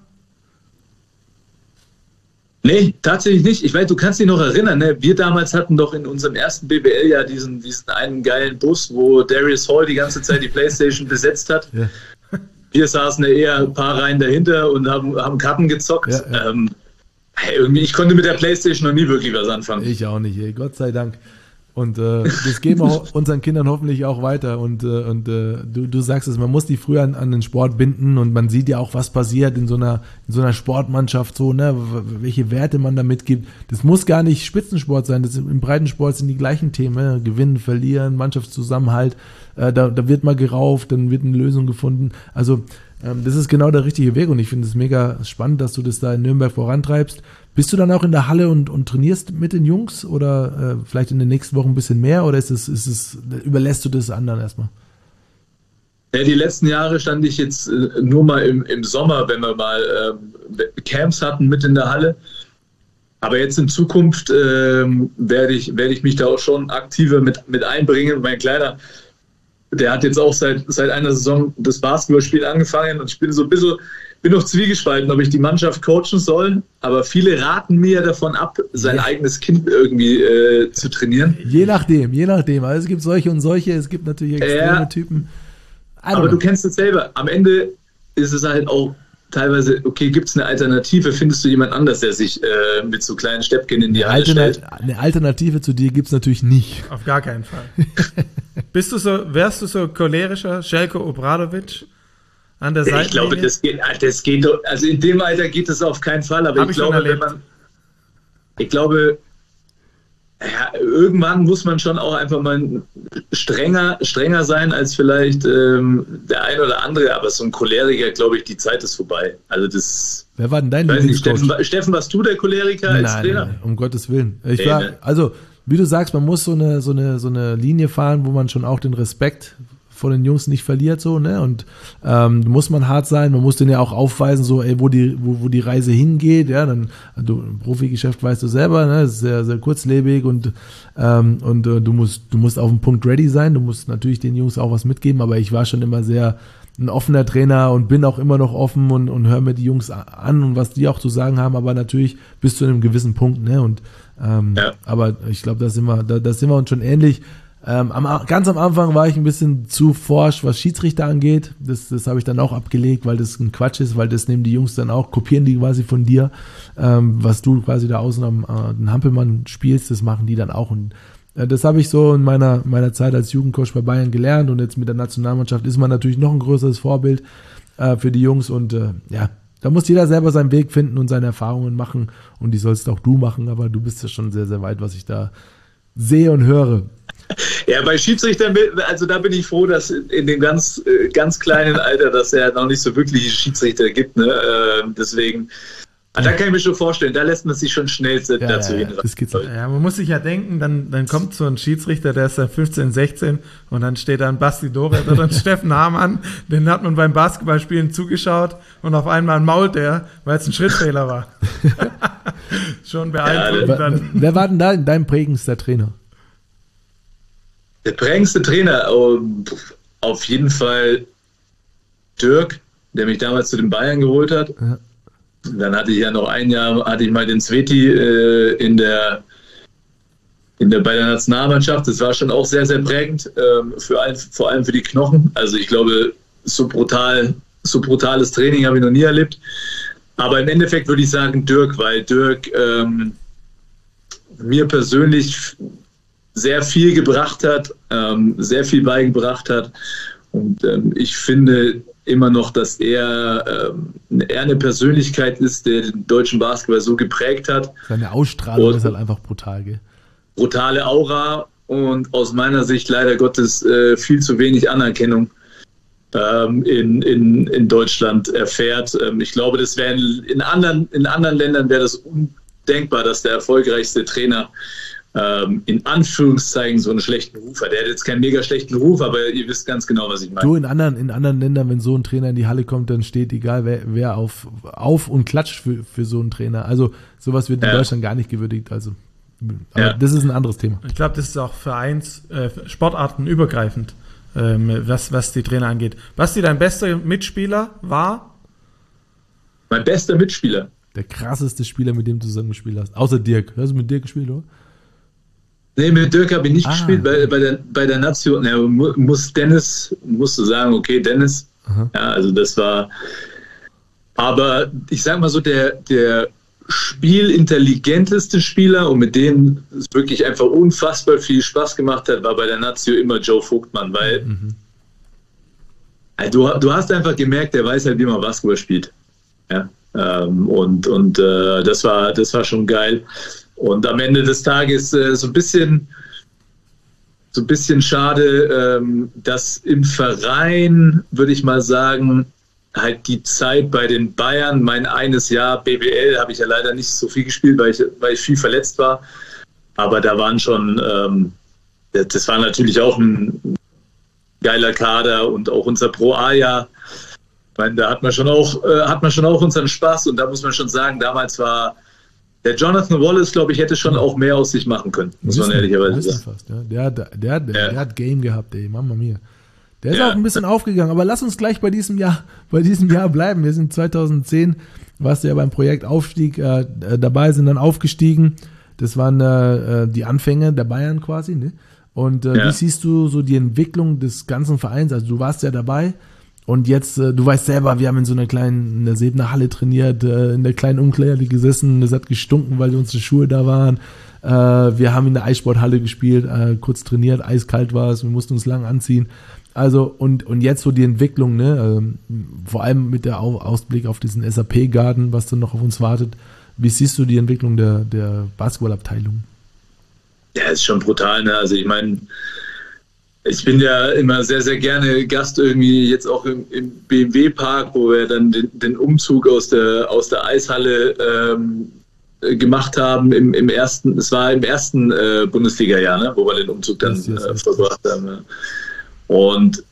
Nee, tatsächlich nicht. Ich weiß, du kannst dich noch erinnern, ne? Wir damals hatten doch in unserem ersten B B L ja diesen, diesen einen geilen Bus, wo Darius Hall die ganze Zeit die Playstation besetzt hat. Ja. Wir saßen ja eher ein paar Reihen dahinter und haben, haben Karten gezockt. Ja, ja. Ähm, hey, irgendwie, ich konnte mit der Playstation noch nie wirklich was anfangen. Ich auch nicht, ey. Gott sei Dank. Und äh, das geben wir unseren Kindern hoffentlich auch weiter. Und, äh, und äh, du, du sagst es, man muss die früher an, an den Sport binden und man sieht ja auch, was passiert in so einer, in so einer Sportmannschaft, so, ne, welche Werte man da mitgibt. Das muss gar nicht Spitzensport sein. Das, im Breitensport sind die gleichen Themen, ne? Gewinnen, verlieren, Mannschaftszusammenhalt. Äh, da, da wird mal gerauft, dann wird eine Lösung gefunden. Also ähm, das ist genau der richtige Weg und ich finde es mega spannend, dass du das da in Nürnberg vorantreibst. Bist du dann auch in der Halle und, und trainierst mit den Jungs oder äh, vielleicht in den nächsten Wochen ein bisschen mehr oder ist es, ist es, überlässt du das anderen erstmal? Ja, die letzten Jahre stand ich jetzt äh, nur mal im, im Sommer, wenn wir mal äh, Camps hatten mit in der Halle. Aber jetzt in Zukunft äh, werde ich, werde ich mich da auch schon aktiver mit, mit einbringen. Mein Kleiner, der hat jetzt auch seit, seit einer Saison das Basketballspiel angefangen und ich bin so ein bisschen, bin noch zwiegespalten, ob ich die Mannschaft coachen soll, aber viele raten mir davon ab, sein ja. eigenes Kind irgendwie äh, zu trainieren. Je nachdem, je nachdem. Also es gibt solche und solche, es gibt natürlich extreme ja, Typen. Aber know. Du kennst es selber. Am Ende ist es halt auch teilweise, okay, gibt es eine Alternative, findest du jemand anders, der sich äh, mit so kleinen Steppchen in die Halle stellt? Eine Alternative zu dir gibt es natürlich nicht. Auf gar keinen Fall. Bist du so, wärst du so cholerischer Željko Obradović? An der Seite. Ich glaube, das geht, das geht, also in dem Alter geht es auf keinen Fall, aber ich, ich glaube, wenn man, ich glaube, ja, irgendwann muss man schon auch einfach mal strenger, strenger sein als vielleicht ähm, der ein oder andere, aber so ein Choleriker, glaube ich, die Zeit ist vorbei. Also das. Wer war denn dein Lieblingscoach? Steffen, Steffen, warst du der Choleriker nein, als Trainer? Nein, um Gottes Willen. Ich nee, war, ne? Also, wie du sagst, man muss so eine, so eine, so eine Linie fahren, wo man schon auch den Respekt von den Jungs nicht verliert, so, ne, und ähm, muss man hart sein, man muss denen ja auch aufweisen, so, ey, wo die, wo, wo die Reise hingeht, ja, dann, du, im Profigeschäft weißt du selber, ne, ist sehr, sehr kurzlebig und, ähm, und äh, du musst, du musst auf den Punkt ready sein, du musst natürlich den Jungs auch was mitgeben, aber ich war schon immer sehr ein offener Trainer und bin auch immer noch offen und, und höre mir die Jungs an und was die auch zu sagen haben, aber natürlich bis zu einem gewissen Punkt, ne, und, ähm, ja. aber ich glaube, da sind wir, da, da sind wir uns schon ähnlich. Ähm, am, ganz am Anfang war ich ein bisschen zu forsch, was Schiedsrichter angeht. Das, das habe ich dann auch abgelegt, weil das ein Quatsch ist, weil das nehmen die Jungs dann auch, kopieren die quasi von dir. Ähm, was du quasi da außen am äh, den Hampelmann spielst, das machen die dann auch. Und äh, das habe ich so in meiner, meiner Zeit als Jugendcoach bei Bayern gelernt. Und jetzt mit der Nationalmannschaft ist man natürlich noch ein größeres Vorbild äh, für die Jungs. Und äh, ja, da muss jeder selber seinen Weg finden und seine Erfahrungen machen. Und die sollst auch du machen, aber du bist ja schon sehr, sehr weit, was ich da sehe und höre. Ja, bei Schiedsrichtern, also da bin ich froh, dass in dem ganz, ganz kleinen Alter, dass er noch nicht so wirkliche Schiedsrichter gibt. Ne? Deswegen, da kann ich mir schon vorstellen, da lässt man sich schon schnell ja, dazu ja, hin. Ja, man muss sich ja denken, dann, dann kommt so ein Schiedsrichter, der ist dann fünfzehn, sechzehn und dann steht da ein Basti Doret oder ein Steffen Hamann, den hat man beim Basketballspielen zugeschaut und auf einmal mault der, weil es ein Schrittfehler war. Schon beeindruckend. Ja, dann. Wer war denn da dein prägendster Trainer? Der prägendste Trainer, auf jeden Fall Dirk, der mich damals zu den Bayern geholt hat. Ja. Dann hatte ich ja noch ein Jahr, hatte ich mal den Sveti äh, in der, in der, bei der Nationalmannschaft. Das war schon auch sehr, sehr prägend, ähm, für all, vor allem für die Knochen. Also ich glaube, so brutal, so brutales Training habe ich noch nie erlebt. Aber im Endeffekt würde ich sagen Dirk, weil Dirk ähm, mir persönlich sehr viel gebracht hat, ähm, sehr viel beigebracht hat. Und ähm, ich finde immer noch, dass er, ähm, er eine Persönlichkeit ist, der den deutschen Basketball so geprägt hat. Seine Ausstrahlung und ist halt einfach brutal, gell? Brutale Aura und aus meiner Sicht leider Gottes äh, viel zu wenig Anerkennung ähm, in, in, in Deutschland erfährt. Ähm, ich glaube, das wäre in, in anderen, in anderen Ländern wäre das undenkbar, dass der erfolgreichste Trainer ähm, in Anführungszeichen so einen schlechten Ruf hat. Der hat jetzt keinen mega schlechten Ruf, aber ihr wisst ganz genau, was ich meine. Du, in anderen, in anderen Ländern, wenn so ein Trainer in die Halle kommt, dann steht egal, wer, wer auf, auf und klatscht für, für so einen Trainer. Also sowas wird in ja. Deutschland gar nicht gewürdigt. Also, aber ja. das ist ein anderes Thema. Ich glaube, das ist auch Vereins, äh, Sportarten übergreifend, ähm, was, was die Trainer angeht. Basti, dein bester Mitspieler war? Mein bester Mitspieler? Der krasseste Spieler, mit dem du zusammengespielt hast. Außer Dirk. Hast du mit Dirk gespielt, oder? Nee, mit Dirk habe ich nicht ah, gespielt. Bei, okay. bei der, bei der Nation ja, muss Dennis, musst du sagen, okay, Dennis. Aha. Ja, also das war, aber ich sag mal so, der, der spielintelligenteste Spieler und mit dem es wirklich einfach unfassbar viel Spaß gemacht hat, war bei der Nation immer Joe Vogtmann, weil mhm. also du, du hast einfach gemerkt, der weiß halt, wie man Basketball spielt. Ja, ähm, und und äh, das war, das war schon geil. Und am Ende des Tages äh, so ein bisschen so ein bisschen schade, ähm, dass im Verein, würde ich mal sagen, halt die Zeit bei den Bayern, mein eines Jahr B B L, habe ich ja leider nicht so viel gespielt, weil ich, weil ich viel verletzt war. Aber da waren schon, ähm, das war natürlich auch ein geiler Kader und auch unser Pro A-Jahr. Ich meine, da hat man schon auch, äh, hat man schon auch unseren Spaß und da muss man schon sagen, damals war der Jonathan Wallace, glaube ich, hätte schon auch mehr aus sich machen können, muss man ehrlicherweise sagen. Fast, ja. der, der, der, der, ja. der hat Game gehabt, ey, Mama mia. Der ist ja. auch ein bisschen aufgegangen, aber lass uns gleich bei diesem Jahr, bei diesem Jahr bleiben. Wir sind zweitausendzehn, warst du ja beim Projekt Aufstieg äh, dabei, sind dann aufgestiegen. Das waren äh, die Anfänge der Bayern quasi, ne? Und äh, ja. wie siehst du so die Entwicklung des ganzen Vereins? Also du warst ja dabei. Und jetzt, äh, du weißt selber, wir haben in so einer kleinen, in der Sebener Halle trainiert, äh, in der kleinen Umkleide gesessen, es hat gestunken, weil unsere Schuhe da waren. Äh, wir haben in der Eissporthalle gespielt, äh, kurz trainiert, eiskalt war es, wir mussten uns lang anziehen. Also, und, und jetzt so die Entwicklung, ne, ähm, vor allem mit der Au- Ausblick auf diesen S A P-Garten, was dann noch auf uns wartet. Wie siehst du die Entwicklung der, der Basketballabteilung? Ja, ist schon brutal, ne, also ich meine, ich bin ja immer sehr, sehr gerne Gast irgendwie jetzt auch im, im B M W-Park, wo wir dann den, den Umzug aus der, aus der Eishalle ähm, gemacht haben im, im ersten, es war im ersten äh, Bundesliga-Jahr, ne, wo wir den Umzug dann yes, yes, äh, verbracht yes. haben. Ja. Und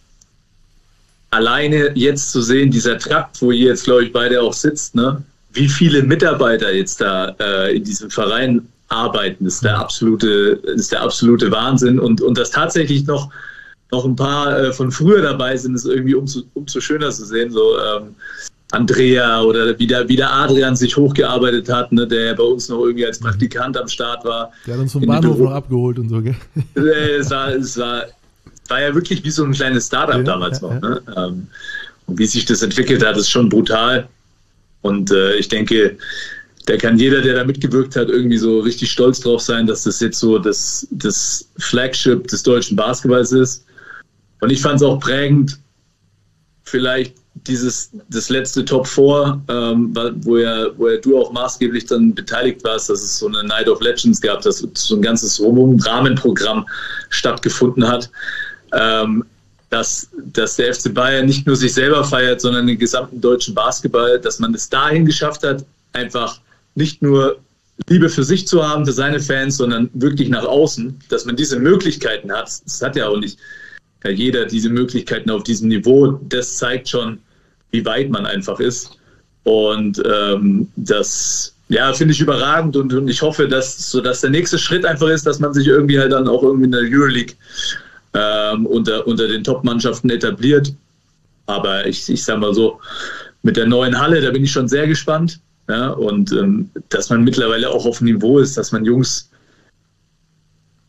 alleine jetzt zu sehen, dieser Trakt, wo ihr jetzt, glaube ich, beide auch sitzt, ne, wie viele Mitarbeiter jetzt da äh, in diesem Verein arbeiten, ist der absolute, ist der absolute Wahnsinn und, und dass tatsächlich noch, noch ein paar äh, von früher dabei sind, ist irgendwie umso, umso schöner zu sehen, so ähm, Andrea oder wie der, wie der Adrian sich hochgearbeitet hat, ne, der ja bei uns noch irgendwie als Praktikant am Start war. Der hat uns vom Bahnhof noch abgeholt und so, gell? Es war, es war, war ja wirklich wie so ein kleines Startup ja, damals ja, noch, ja. Ne? Ähm, und wie sich das entwickelt hat, ist schon brutal und äh, ich denke, da kann jeder, der da mitgewirkt hat, irgendwie so richtig stolz drauf sein, dass das jetzt so das, das Flagship des deutschen Basketballs ist. Und ich fand es auch prägend, vielleicht dieses das letzte Top vier, ähm, wo, ja, wo ja du auch maßgeblich dann beteiligt warst, dass es so eine Night of Legends gab, dass so ein ganzes Rahmenprogramm stattgefunden hat. Ähm, dass, dass der F C Bayern nicht nur sich selber feiert, sondern den gesamten deutschen Basketball, dass man es dahin geschafft hat, einfach nicht nur Liebe für sich zu haben, für seine Fans, sondern wirklich nach außen, dass man diese Möglichkeiten hat. Das hat ja auch nicht ja, jeder diese Möglichkeiten auf diesem Niveau. Das zeigt schon, wie weit man einfach ist. Und ähm, das ja, finde ich überragend und, und ich hoffe, dass, so, dass der nächste Schritt einfach ist, dass man sich irgendwie halt dann auch irgendwie in der Euroleague ähm, unter, unter den Top-Mannschaften etabliert. Aber ich, ich sage mal so, mit der neuen Halle, da bin ich schon sehr gespannt. Ja, und ähm, dass man mittlerweile auch auf dem Niveau ist, dass man Jungs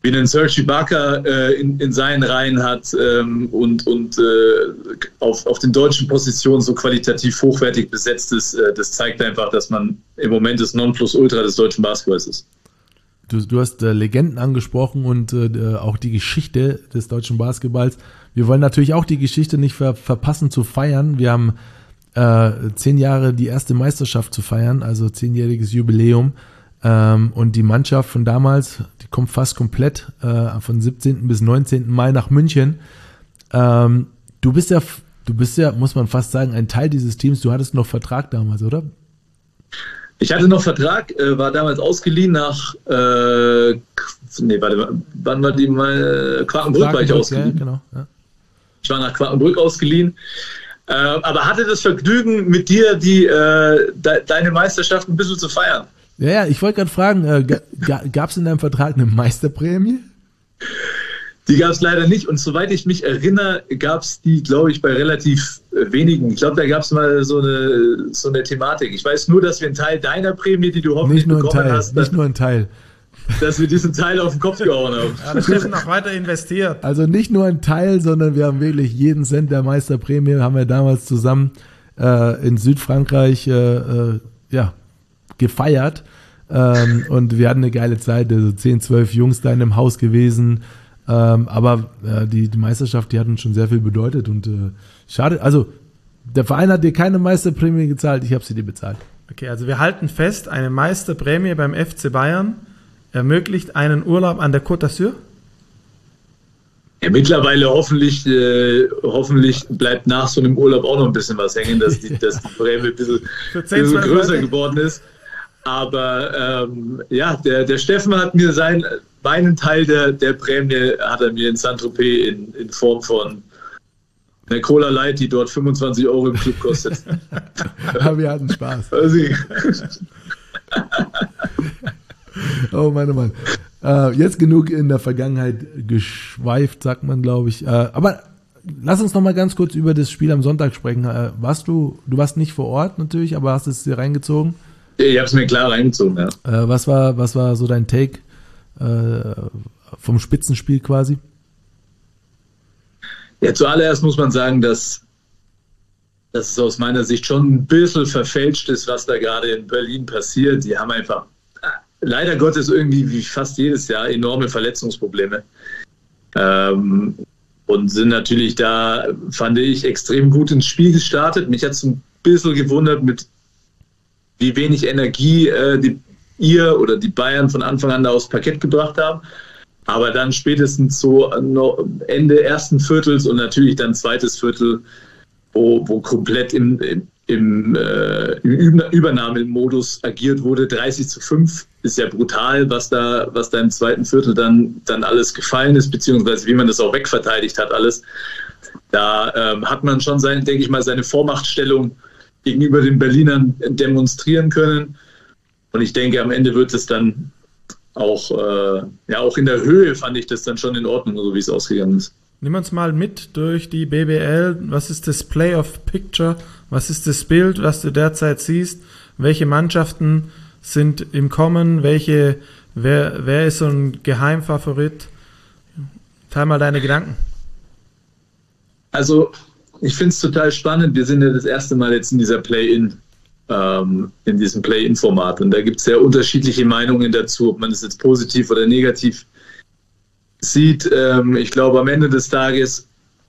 wie einen Serge Ibaka äh, in, in seinen Reihen hat ähm, und, und äh, auf, auf den deutschen Positionen so qualitativ hochwertig besetzt ist, äh, das zeigt einfach, dass man im Moment das Nonplusultra des deutschen Basketballs ist. Du, du hast äh, Legenden angesprochen und äh, auch die Geschichte des deutschen Basketballs. Wir wollen natürlich auch die Geschichte nicht ver- verpassen zu feiern. Wir haben äh, zehn Jahre die erste Meisterschaft zu feiern, also zehnjähriges Jubiläum. Ähm, und die Mannschaft von damals, die kommt fast komplett äh, von siebzehnten bis neunzehnten Mai nach München. Ähm, du bist ja, du bist ja, muss man fast sagen, ein Teil dieses Teams. Du hattest noch Vertrag damals, oder? Ich hatte noch Vertrag, äh, war damals ausgeliehen nach, äh, nee, warte, wann war die mal, Quakenbrück war ich ausgeliehen. Ja, genau, ja. Ich war nach Quakenbrück ausgeliehen, äh, aber hatte das Vergnügen, mit dir die äh, de- deine Meisterschaft ein bisschen zu feiern. Ja, ja, ich wollte gerade fragen, äh, ga, gab es in deinem Vertrag eine Meisterprämie? Die gab es leider nicht und soweit ich mich erinnere, gab es die, glaube ich, bei relativ äh, wenigen. Ich glaube, da gab es mal so eine, so eine Thematik. Ich weiß nur, dass wir einen Teil deiner Prämie, die du hoffentlich Nicht nur ein bekommen Teil, hast, nicht nur ein Teil. dass wir diesen Teil auf den Kopf gehauen haben. Ja, das wird noch weiter investiert. Also nicht nur ein Teil, sondern wir haben wirklich jeden Cent der Meisterprämie, haben wir damals zusammen äh, in Südfrankreich äh, äh, ja, gefeiert. Ähm, und wir hatten eine geile Zeit, also zehn, zwölf Jungs da in dem Haus gewesen. Ähm, aber äh, die, die Meisterschaft, die hat uns schon sehr viel bedeutet und äh, schade, also der Verein hat dir keine Meisterprämie gezahlt, ich habe sie dir bezahlt. Okay, also wir halten fest, eine Meisterprämie beim F C Bayern ermöglicht einen Urlaub an der Côte d'Azur? Ja, mittlerweile hoffentlich, äh, hoffentlich bleibt nach so einem Urlaub auch noch ein bisschen was hängen, dass die, dass die Prämie ein bisschen, bisschen größer geworden ist. Aber ähm, ja, der, der Steffen hat mir sein, meinen Teil der, der Prämie hat er mir in Saint-Tropez in, in Form von einer Cola Light, die dort fünfundzwanzig Euro im Club kostet. Aber wir hatten Spaß. Also, oh Mann, oh Mann. Äh, jetzt genug in der Vergangenheit geschweift, sagt man, glaube ich. Äh, aber lass uns noch mal ganz kurz über das Spiel am Sonntag sprechen. Äh, warst du, du warst nicht vor Ort natürlich, aber hast es dir reingezogen? Ich habe es mir klar reingezogen, ja. Äh, was war, was war so dein Take äh, vom Spitzenspiel quasi? Ja, zuallererst muss man sagen, dass, dass es aus meiner Sicht schon ein bisschen verfälscht ist, was da gerade in Berlin passiert. Die haben einfach leider Gottes irgendwie wie fast jedes Jahr enorme Verletzungsprobleme. Ähm, und sind natürlich da, fand ich, extrem gut ins Spiel gestartet. Mich hat es ein bisschen gewundert, mit wie wenig Energie äh, die, ihr oder die Bayern von Anfang an da aufs Parkett gebracht haben. Aber dann spätestens so Ende ersten Viertels und natürlich dann zweites Viertel, wo, wo komplett im, im, im, äh, im Übernahmemodus agiert wurde. dreißig zu fünf ist ja brutal, was da, was da im zweiten Viertel dann, dann alles gefallen ist, beziehungsweise wie man das auch wegverteidigt hat alles. Da ähm, hat man schon, sein, denke ich mal, seine Vormachtstellung gegenüber den Berlinern demonstrieren können. Und ich denke, am Ende wird es dann auch, äh, ja, auch in der Höhe fand ich das dann schon in Ordnung, so wie es ausgegangen ist. Nimm uns mal mit durch die B B L. Was ist das Playoff Picture? Was ist das Bild, was du derzeit siehst? Welche Mannschaften sind im Kommen? Welche, wer, wer ist so ein Geheimfavorit? Teil mal deine Gedanken. Also, ich finde es total spannend. Wir sind ja das erste Mal jetzt in dieser Play-In, ähm, in diesem Play-In-Format. Und da gibt es sehr unterschiedliche Meinungen dazu, ob man es jetzt positiv oder negativ sieht. Ähm, ich glaube, am Ende des Tages,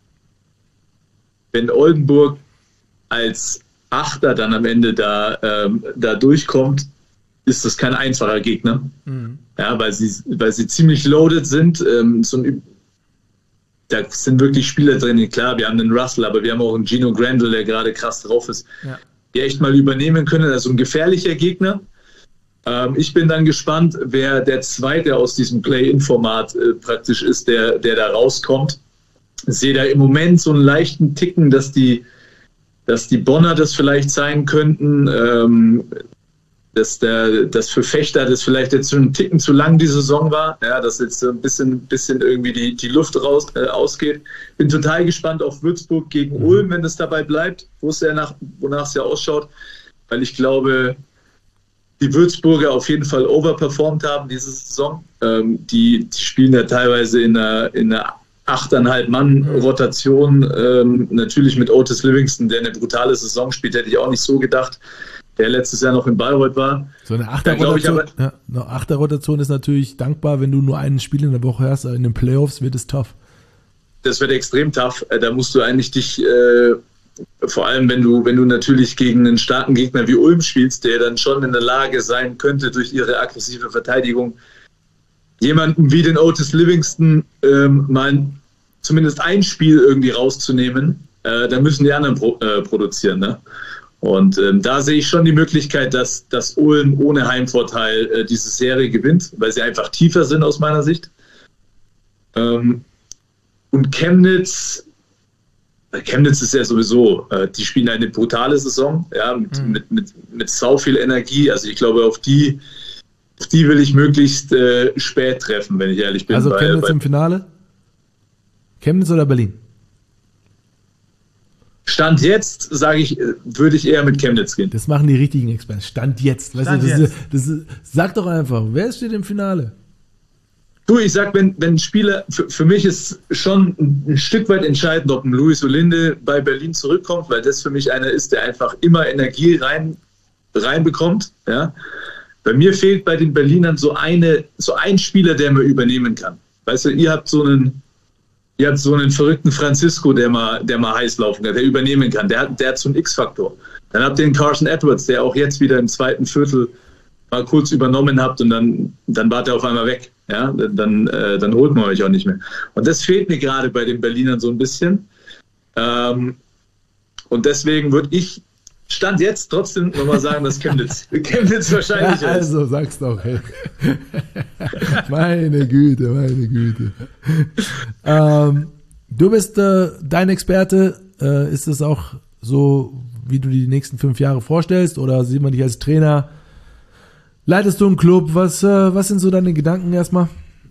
wenn Oldenburg als Achter dann am Ende da, ähm, da durchkommt, ist das kein einfacher Gegner. Mhm. Ja, weil sie, weil sie ziemlich loaded sind. Ähm, so ein, da sind wirklich Spieler drin. Klar, wir haben einen Russell, aber wir haben auch einen Gino Grandel, der gerade krass drauf ist, ja, die echt mal übernehmen können. Also ein gefährlicher Gegner. Ähm, ich bin dann gespannt, wer der Zweite aus diesem Play-In-Format äh, praktisch ist, der, der da rauskommt. Ich sehe da im Moment so einen leichten Ticken, dass die, dass die Bonner das vielleicht sein könnten. Ähm, dass der, das für Fechter das vielleicht jetzt schon einen Ticken zu lang die Saison war, ja, dass jetzt so ein bisschen, bisschen irgendwie die, die Luft raus, äh, ausgeht. Bin total gespannt auf Würzburg gegen Ulm, wenn es dabei bleibt, wo es ja nach, wonach es ja ausschaut, weil ich glaube, die Würzburger auf jeden Fall overperformed haben diese Saison. Ähm, die, die spielen ja teilweise in einer, in einer achteinhalb Mann Rotation. Ähm, natürlich mit Otis Livingston, der eine brutale Saison spielt, hätte ich auch nicht so gedacht, der letztes Jahr noch in Bayreuth war. So eine Achterrotation, ja, eine Achterrotation ist natürlich dankbar, wenn du nur ein Spiel in der Woche hast. In den Playoffs wird es tough. Das wird extrem tough. Da musst du eigentlich dich, äh, vor allem wenn du, wenn du natürlich gegen einen starken Gegner wie Ulm spielst, der dann schon in der Lage sein könnte, durch ihre aggressive Verteidigung jemanden wie den Otis Livingston ähm, mal zumindest ein Spiel irgendwie rauszunehmen, äh, dann müssen die anderen pro, äh, produzieren. Ne? Und ähm, da sehe ich schon die Möglichkeit, dass, dass Ulm ohne Heimvorteil äh, diese Serie gewinnt, weil sie einfach tiefer sind aus meiner Sicht. Ähm, und Chemnitz, Chemnitz ist ja sowieso, äh, die spielen eine brutale Saison, ja, mit, mhm. mit, mit, mit sau viel Energie. Also ich glaube, auf die Auf die will ich möglichst äh, spät treffen, wenn ich ehrlich bin. Also bei, Chemnitz bei im Finale? Chemnitz oder Berlin? Stand jetzt, sage ich, würde ich eher mit Chemnitz gehen. Das machen die richtigen Experten. Stand jetzt. Weißt Stand du, das jetzt. Ist, das ist, sag doch einfach, wer steht im Finale? Du, ich sag, wenn, wenn ein Spieler, für, für mich ist schon ein Stück weit entscheidend, ob ein Luis Olinde bei Berlin zurückkommt, weil das für mich einer ist, der einfach immer Energie rein, reinbekommt, ja. Bei mir fehlt bei den Berlinern so eine, so ein Spieler, der mir übernehmen kann. Weißt du, ihr habt so einen, ihr habt so einen verrückten Francisco, der mal, der mal heiß laufen kann, der übernehmen kann. Der hat, der hat so einen X-Faktor. Dann habt ihr den Carson Edwards, der auch jetzt wieder im zweiten Viertel mal kurz übernommen habt und dann, dann wart er auf einmal weg. Ja, dann, äh, dann holt man euch auch nicht mehr. Und das fehlt mir gerade bei den Berlinern so ein bisschen. Ähm, und deswegen würde ich Stand jetzt trotzdem nochmal sagen, dass Chemnitz, Chemnitz wahrscheinlich ja, also, ist. Sag's doch. Hey. Meine Güte, meine Güte. Ähm, du bist äh, dein Experte. Äh, ist es auch so, wie du die nächsten fünf Jahre vorstellst? Oder sieht man dich als Trainer? Leitest du einen Club? Was, äh, was sind so deine Gedanken erstmal?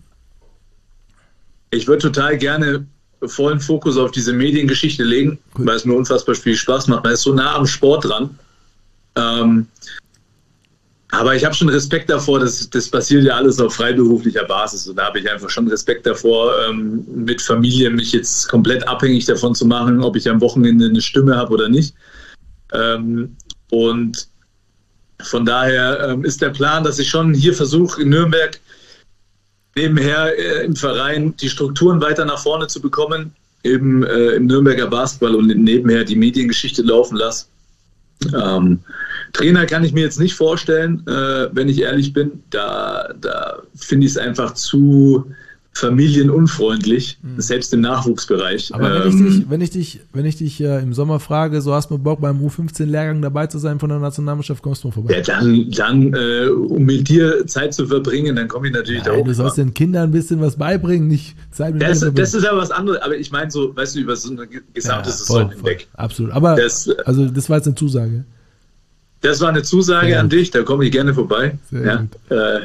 Ich würde total gerne vollen Fokus auf diese Mediengeschichte legen, cool. Weil es mir unfassbar viel Spaß macht. Man ist so nah am Sport dran. Ähm, aber ich habe schon Respekt davor, dass das passiert ja alles auf freiberuflicher Basis. Und da habe ich einfach schon Respekt davor, ähm, mit Familie mich jetzt komplett abhängig davon zu machen, ob ich am Wochenende eine Stimme habe oder nicht. Ähm, und von daher ähm, ist der Plan, dass ich schon hier versuche, in Nürnberg nebenher äh, im Verein die Strukturen weiter nach vorne zu bekommen, eben äh, im Nürnberger Basketball und nebenher die Mediengeschichte laufen lasse. Ähm, Trainer kann ich mir jetzt nicht vorstellen, äh, wenn ich ehrlich bin. Da, da finde ich es einfach zu familienunfreundlich, mhm. selbst im Nachwuchsbereich. Aber wenn ähm, ich dich, wenn ich dich, wenn ich dich äh, im Sommer frage, so hast du Bock beim U fünfzehn Lehrgang dabei zu sein von der Nationalmannschaft, kommst du mal vorbei. Ja, dann, dann äh, um mit dir Zeit zu verbringen, dann komme ich natürlich Nein, da hoch. Du sollst den Kindern ein bisschen was beibringen, nicht Zeit mit das, das ist ja was anderes, aber ich meine so, weißt du, über so eine gesamte ja, Saison voll, hinweg. Voll, absolut, aber das, also das war jetzt eine Zusage. Das war eine Zusage Sehr an gut. dich, da komme ich gerne vorbei. Sehr ja. gut. Äh,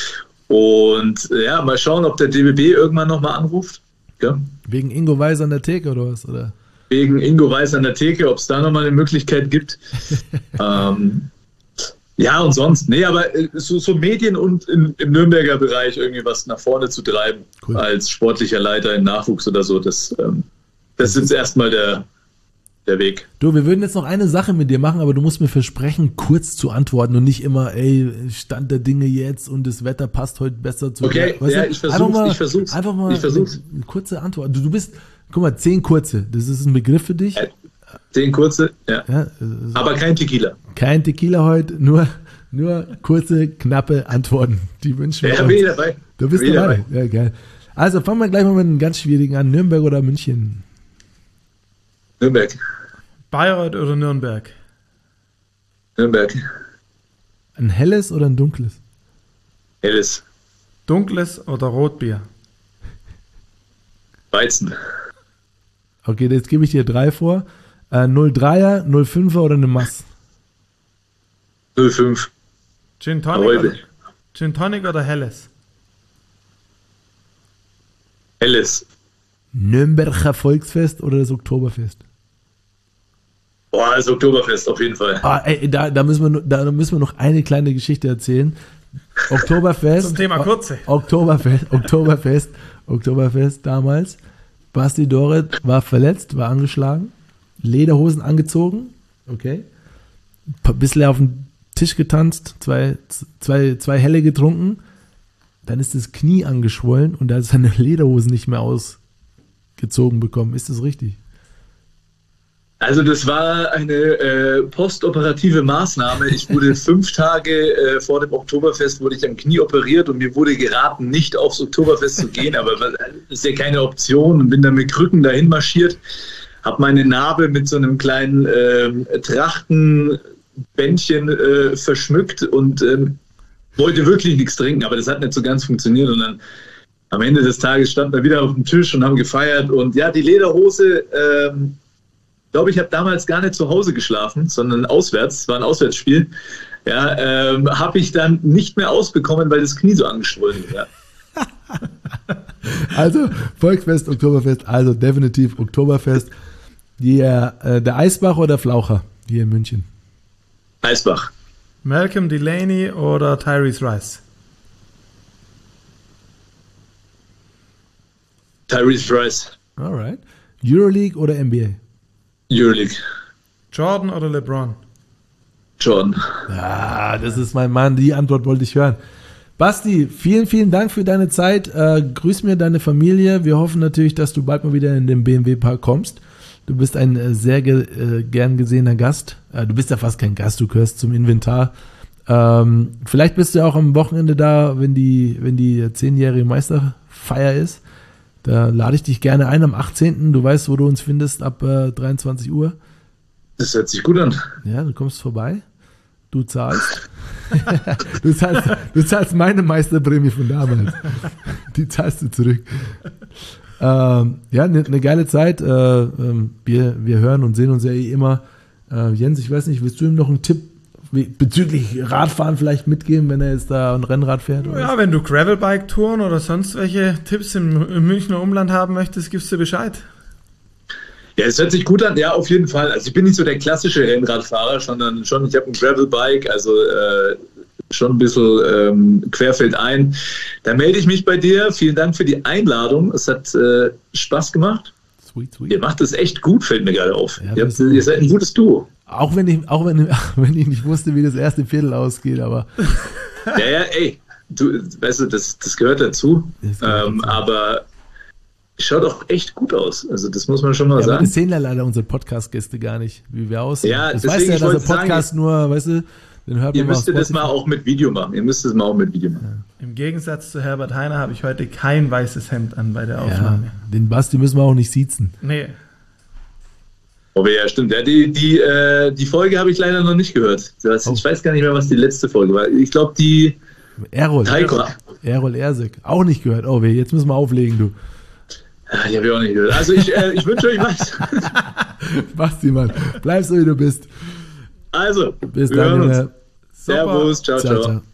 Und ja, mal schauen, ob der D B B irgendwann nochmal anruft. Ja. Wegen Ingo Weiß an der Theke oder was? Oder? Wegen Ingo Weiß an der Theke, ob es da nochmal eine Möglichkeit gibt. ähm, ja, und sonst, nee, aber so, so Medien und in, im Nürnberger Bereich irgendwie was nach vorne zu treiben, cool. als sportlicher Leiter im Nachwuchs oder so, das, ähm, das ist jetzt erstmal der, der Weg. Du, wir würden jetzt noch eine Sache mit dir machen, aber du musst mir versprechen, kurz zu antworten und nicht immer, ey, Stand der Dinge jetzt und das Wetter passt heute besser zu. Okay, weißt ja, du, ich versuch's, mal, ich versuch's. Einfach mal ich versuch's. Eine, eine kurze Antwort. Du, du bist, guck mal, zehn kurze, das ist ein Begriff für dich. Äh, zehn kurze, ja. ja so. Aber kein Tequila. Kein Tequila heute, nur, nur kurze, knappe Antworten. Die wünschen wir ja, uns. bin ich dabei. Du bist bin dabei. dabei. Ja, geil. Also fangen wir gleich mal mit einem ganz schwierigen an. Nürnberg oder München? Nürnberg. Bayreuth oder Nürnberg? Nürnberg. Ein helles oder ein dunkles? Helles. Dunkles oder Rotbier? Weizen. Okay, jetzt gebe ich dir drei vor. Äh, null Komma dreier, null Komma fünfer oder eine Mass? null Komma fünf. Gin Tonic, oder, Gin Tonic oder Helles? Helles. Nürnberger Volksfest oder das Oktoberfest? Boah, das Oktoberfest auf jeden Fall. Ah, ey, da, da, müssen wir, da müssen wir noch eine kleine Geschichte erzählen. Oktoberfest. Zum Thema Kurze. Oktoberfest, Oktoberfest, Oktoberfest damals. Basti Doret war verletzt, war angeschlagen. Lederhosen angezogen. Okay. Ein bisschen auf den Tisch getanzt, zwei, zwei, zwei Helle getrunken. Dann ist das Knie angeschwollen und da ist seine Lederhosen nicht mehr ausgezogen bekommen. Ist das richtig? Also das war eine äh, postoperative Maßnahme. Ich wurde fünf Tage äh, vor dem Oktoberfest wurde ich am Knie operiert und mir wurde geraten, nicht aufs Oktoberfest zu gehen. Aber das ist ja keine Option und bin dann mit Krücken dahin marschiert, habe meine Narbe mit so einem kleinen äh, Trachtenbändchen äh, verschmückt und äh, wollte wirklich nichts trinken. Aber das hat nicht so ganz funktioniert und dann am Ende des Tages standen wir wieder auf dem Tisch und haben gefeiert. Und ja, die Lederhose... Äh, Ich glaube, ich habe damals gar nicht zu Hause geschlafen, sondern auswärts, es war ein Auswärtsspiel. Ja, ähm, habe ich dann nicht mehr ausbekommen, weil das Knie so angeschwollen ist. Ja. Also Volksfest, Oktoberfest, also definitiv Oktoberfest. Die, äh, der Eisbach oder der Flaucher hier in München? Eisbach. Malcolm Delaney oder Tyrese Rice? Tyrese Rice. Alright. Euroleague oder N B A? Euroleague. Jordan oder LeBron? Jordan. Ah, das ist mein Mann, die Antwort wollte ich hören. Basti, vielen, vielen Dank für deine Zeit. Äh, grüß mir deine Familie. Wir hoffen natürlich, dass du bald mal wieder in den B M W-Park kommst. Du bist ein äh, sehr ge äh, gern gesehener Gast. Äh, du bist ja fast kein Gast, du gehörst zum Inventar. Ähm, vielleicht bist du auch am Wochenende da, wenn die, wenn die zehnjährige Meisterfeier ist. Da lade ich dich gerne ein am achtzehnten Du weißt, wo du uns findest, ab äh, dreiundzwanzig Uhr. Das hört sich gut an. Ja, du kommst vorbei. Du zahlst. du, zahlst du zahlst meine Meisterprämie von damals. Die zahlst du zurück. Ähm, ja, eine ne geile Zeit. Äh, ähm, wir, wir hören und sehen uns ja eh immer. Äh, Jens, ich weiß nicht, willst du ihm noch einen Tipp bezüglich Radfahren vielleicht mitgeben, wenn er jetzt da ein Rennrad fährt? Oder Ja, was? wenn du Gravelbike-Touren oder sonst welche Tipps im, im Münchner Umland haben möchtest, gibst du Bescheid. Ja, es hört sich gut an. Ja, auf jeden Fall. Also ich bin nicht so der klassische Rennradfahrer, sondern schon, ich habe ein Gravelbike, also äh, schon ein bisschen ähm, querfeldein. Da melde ich mich bei dir. Vielen Dank für die Einladung. Es hat äh, Spaß gemacht. Sweet, sweet. Ihr macht es echt gut, fällt mir gerade auf. Ja, ihr, habt, ihr seid ein gutes Duo. Auch wenn ich, auch wenn, wenn ich nicht wusste, wie das erste Viertel ausgeht, aber Ja, ja, ey, du, weißt du, das, das gehört dazu. Das gehört ähm, dazu. Aber schaut auch echt gut aus. Also das muss man schon mal Ja, aber sagen. das sehen ja leider unsere Podcast-Gäste gar nicht, wie wir aussehen. Ja, das deswegen, weißt du ja, ich dass der wollte sagen, Podcast nur, weißt du, den hört Ihr man mal auf müsstet das mal Spotify. auch mit Video machen. Ihr müsst es mal auch mit Video machen. Im Gegensatz zu Herbert Heiner habe ich heute kein weißes Hemd an bei der Ja, Aufnahme. den Basti müssen wir auch nicht siezen. Nee. Aber ja, stimmt. Ja, die, die, äh, die Folge habe ich leider noch nicht gehört. Das, Oh. Ich weiß gar nicht mehr, was die letzte Folge war. Ich glaube, die Errol, Heiko. Errol Ersek, auch nicht gehört. Oh weh, jetzt müssen wir auflegen, du. Ah, die habe ich auch nicht gehört. Also ich, äh, ich wünsche euch was. Basti, Mann, bleib so, wie du bist. Also, Bis wir dann, hören uns. Junge. Servus, ciao, Ciao, ciao. ciao.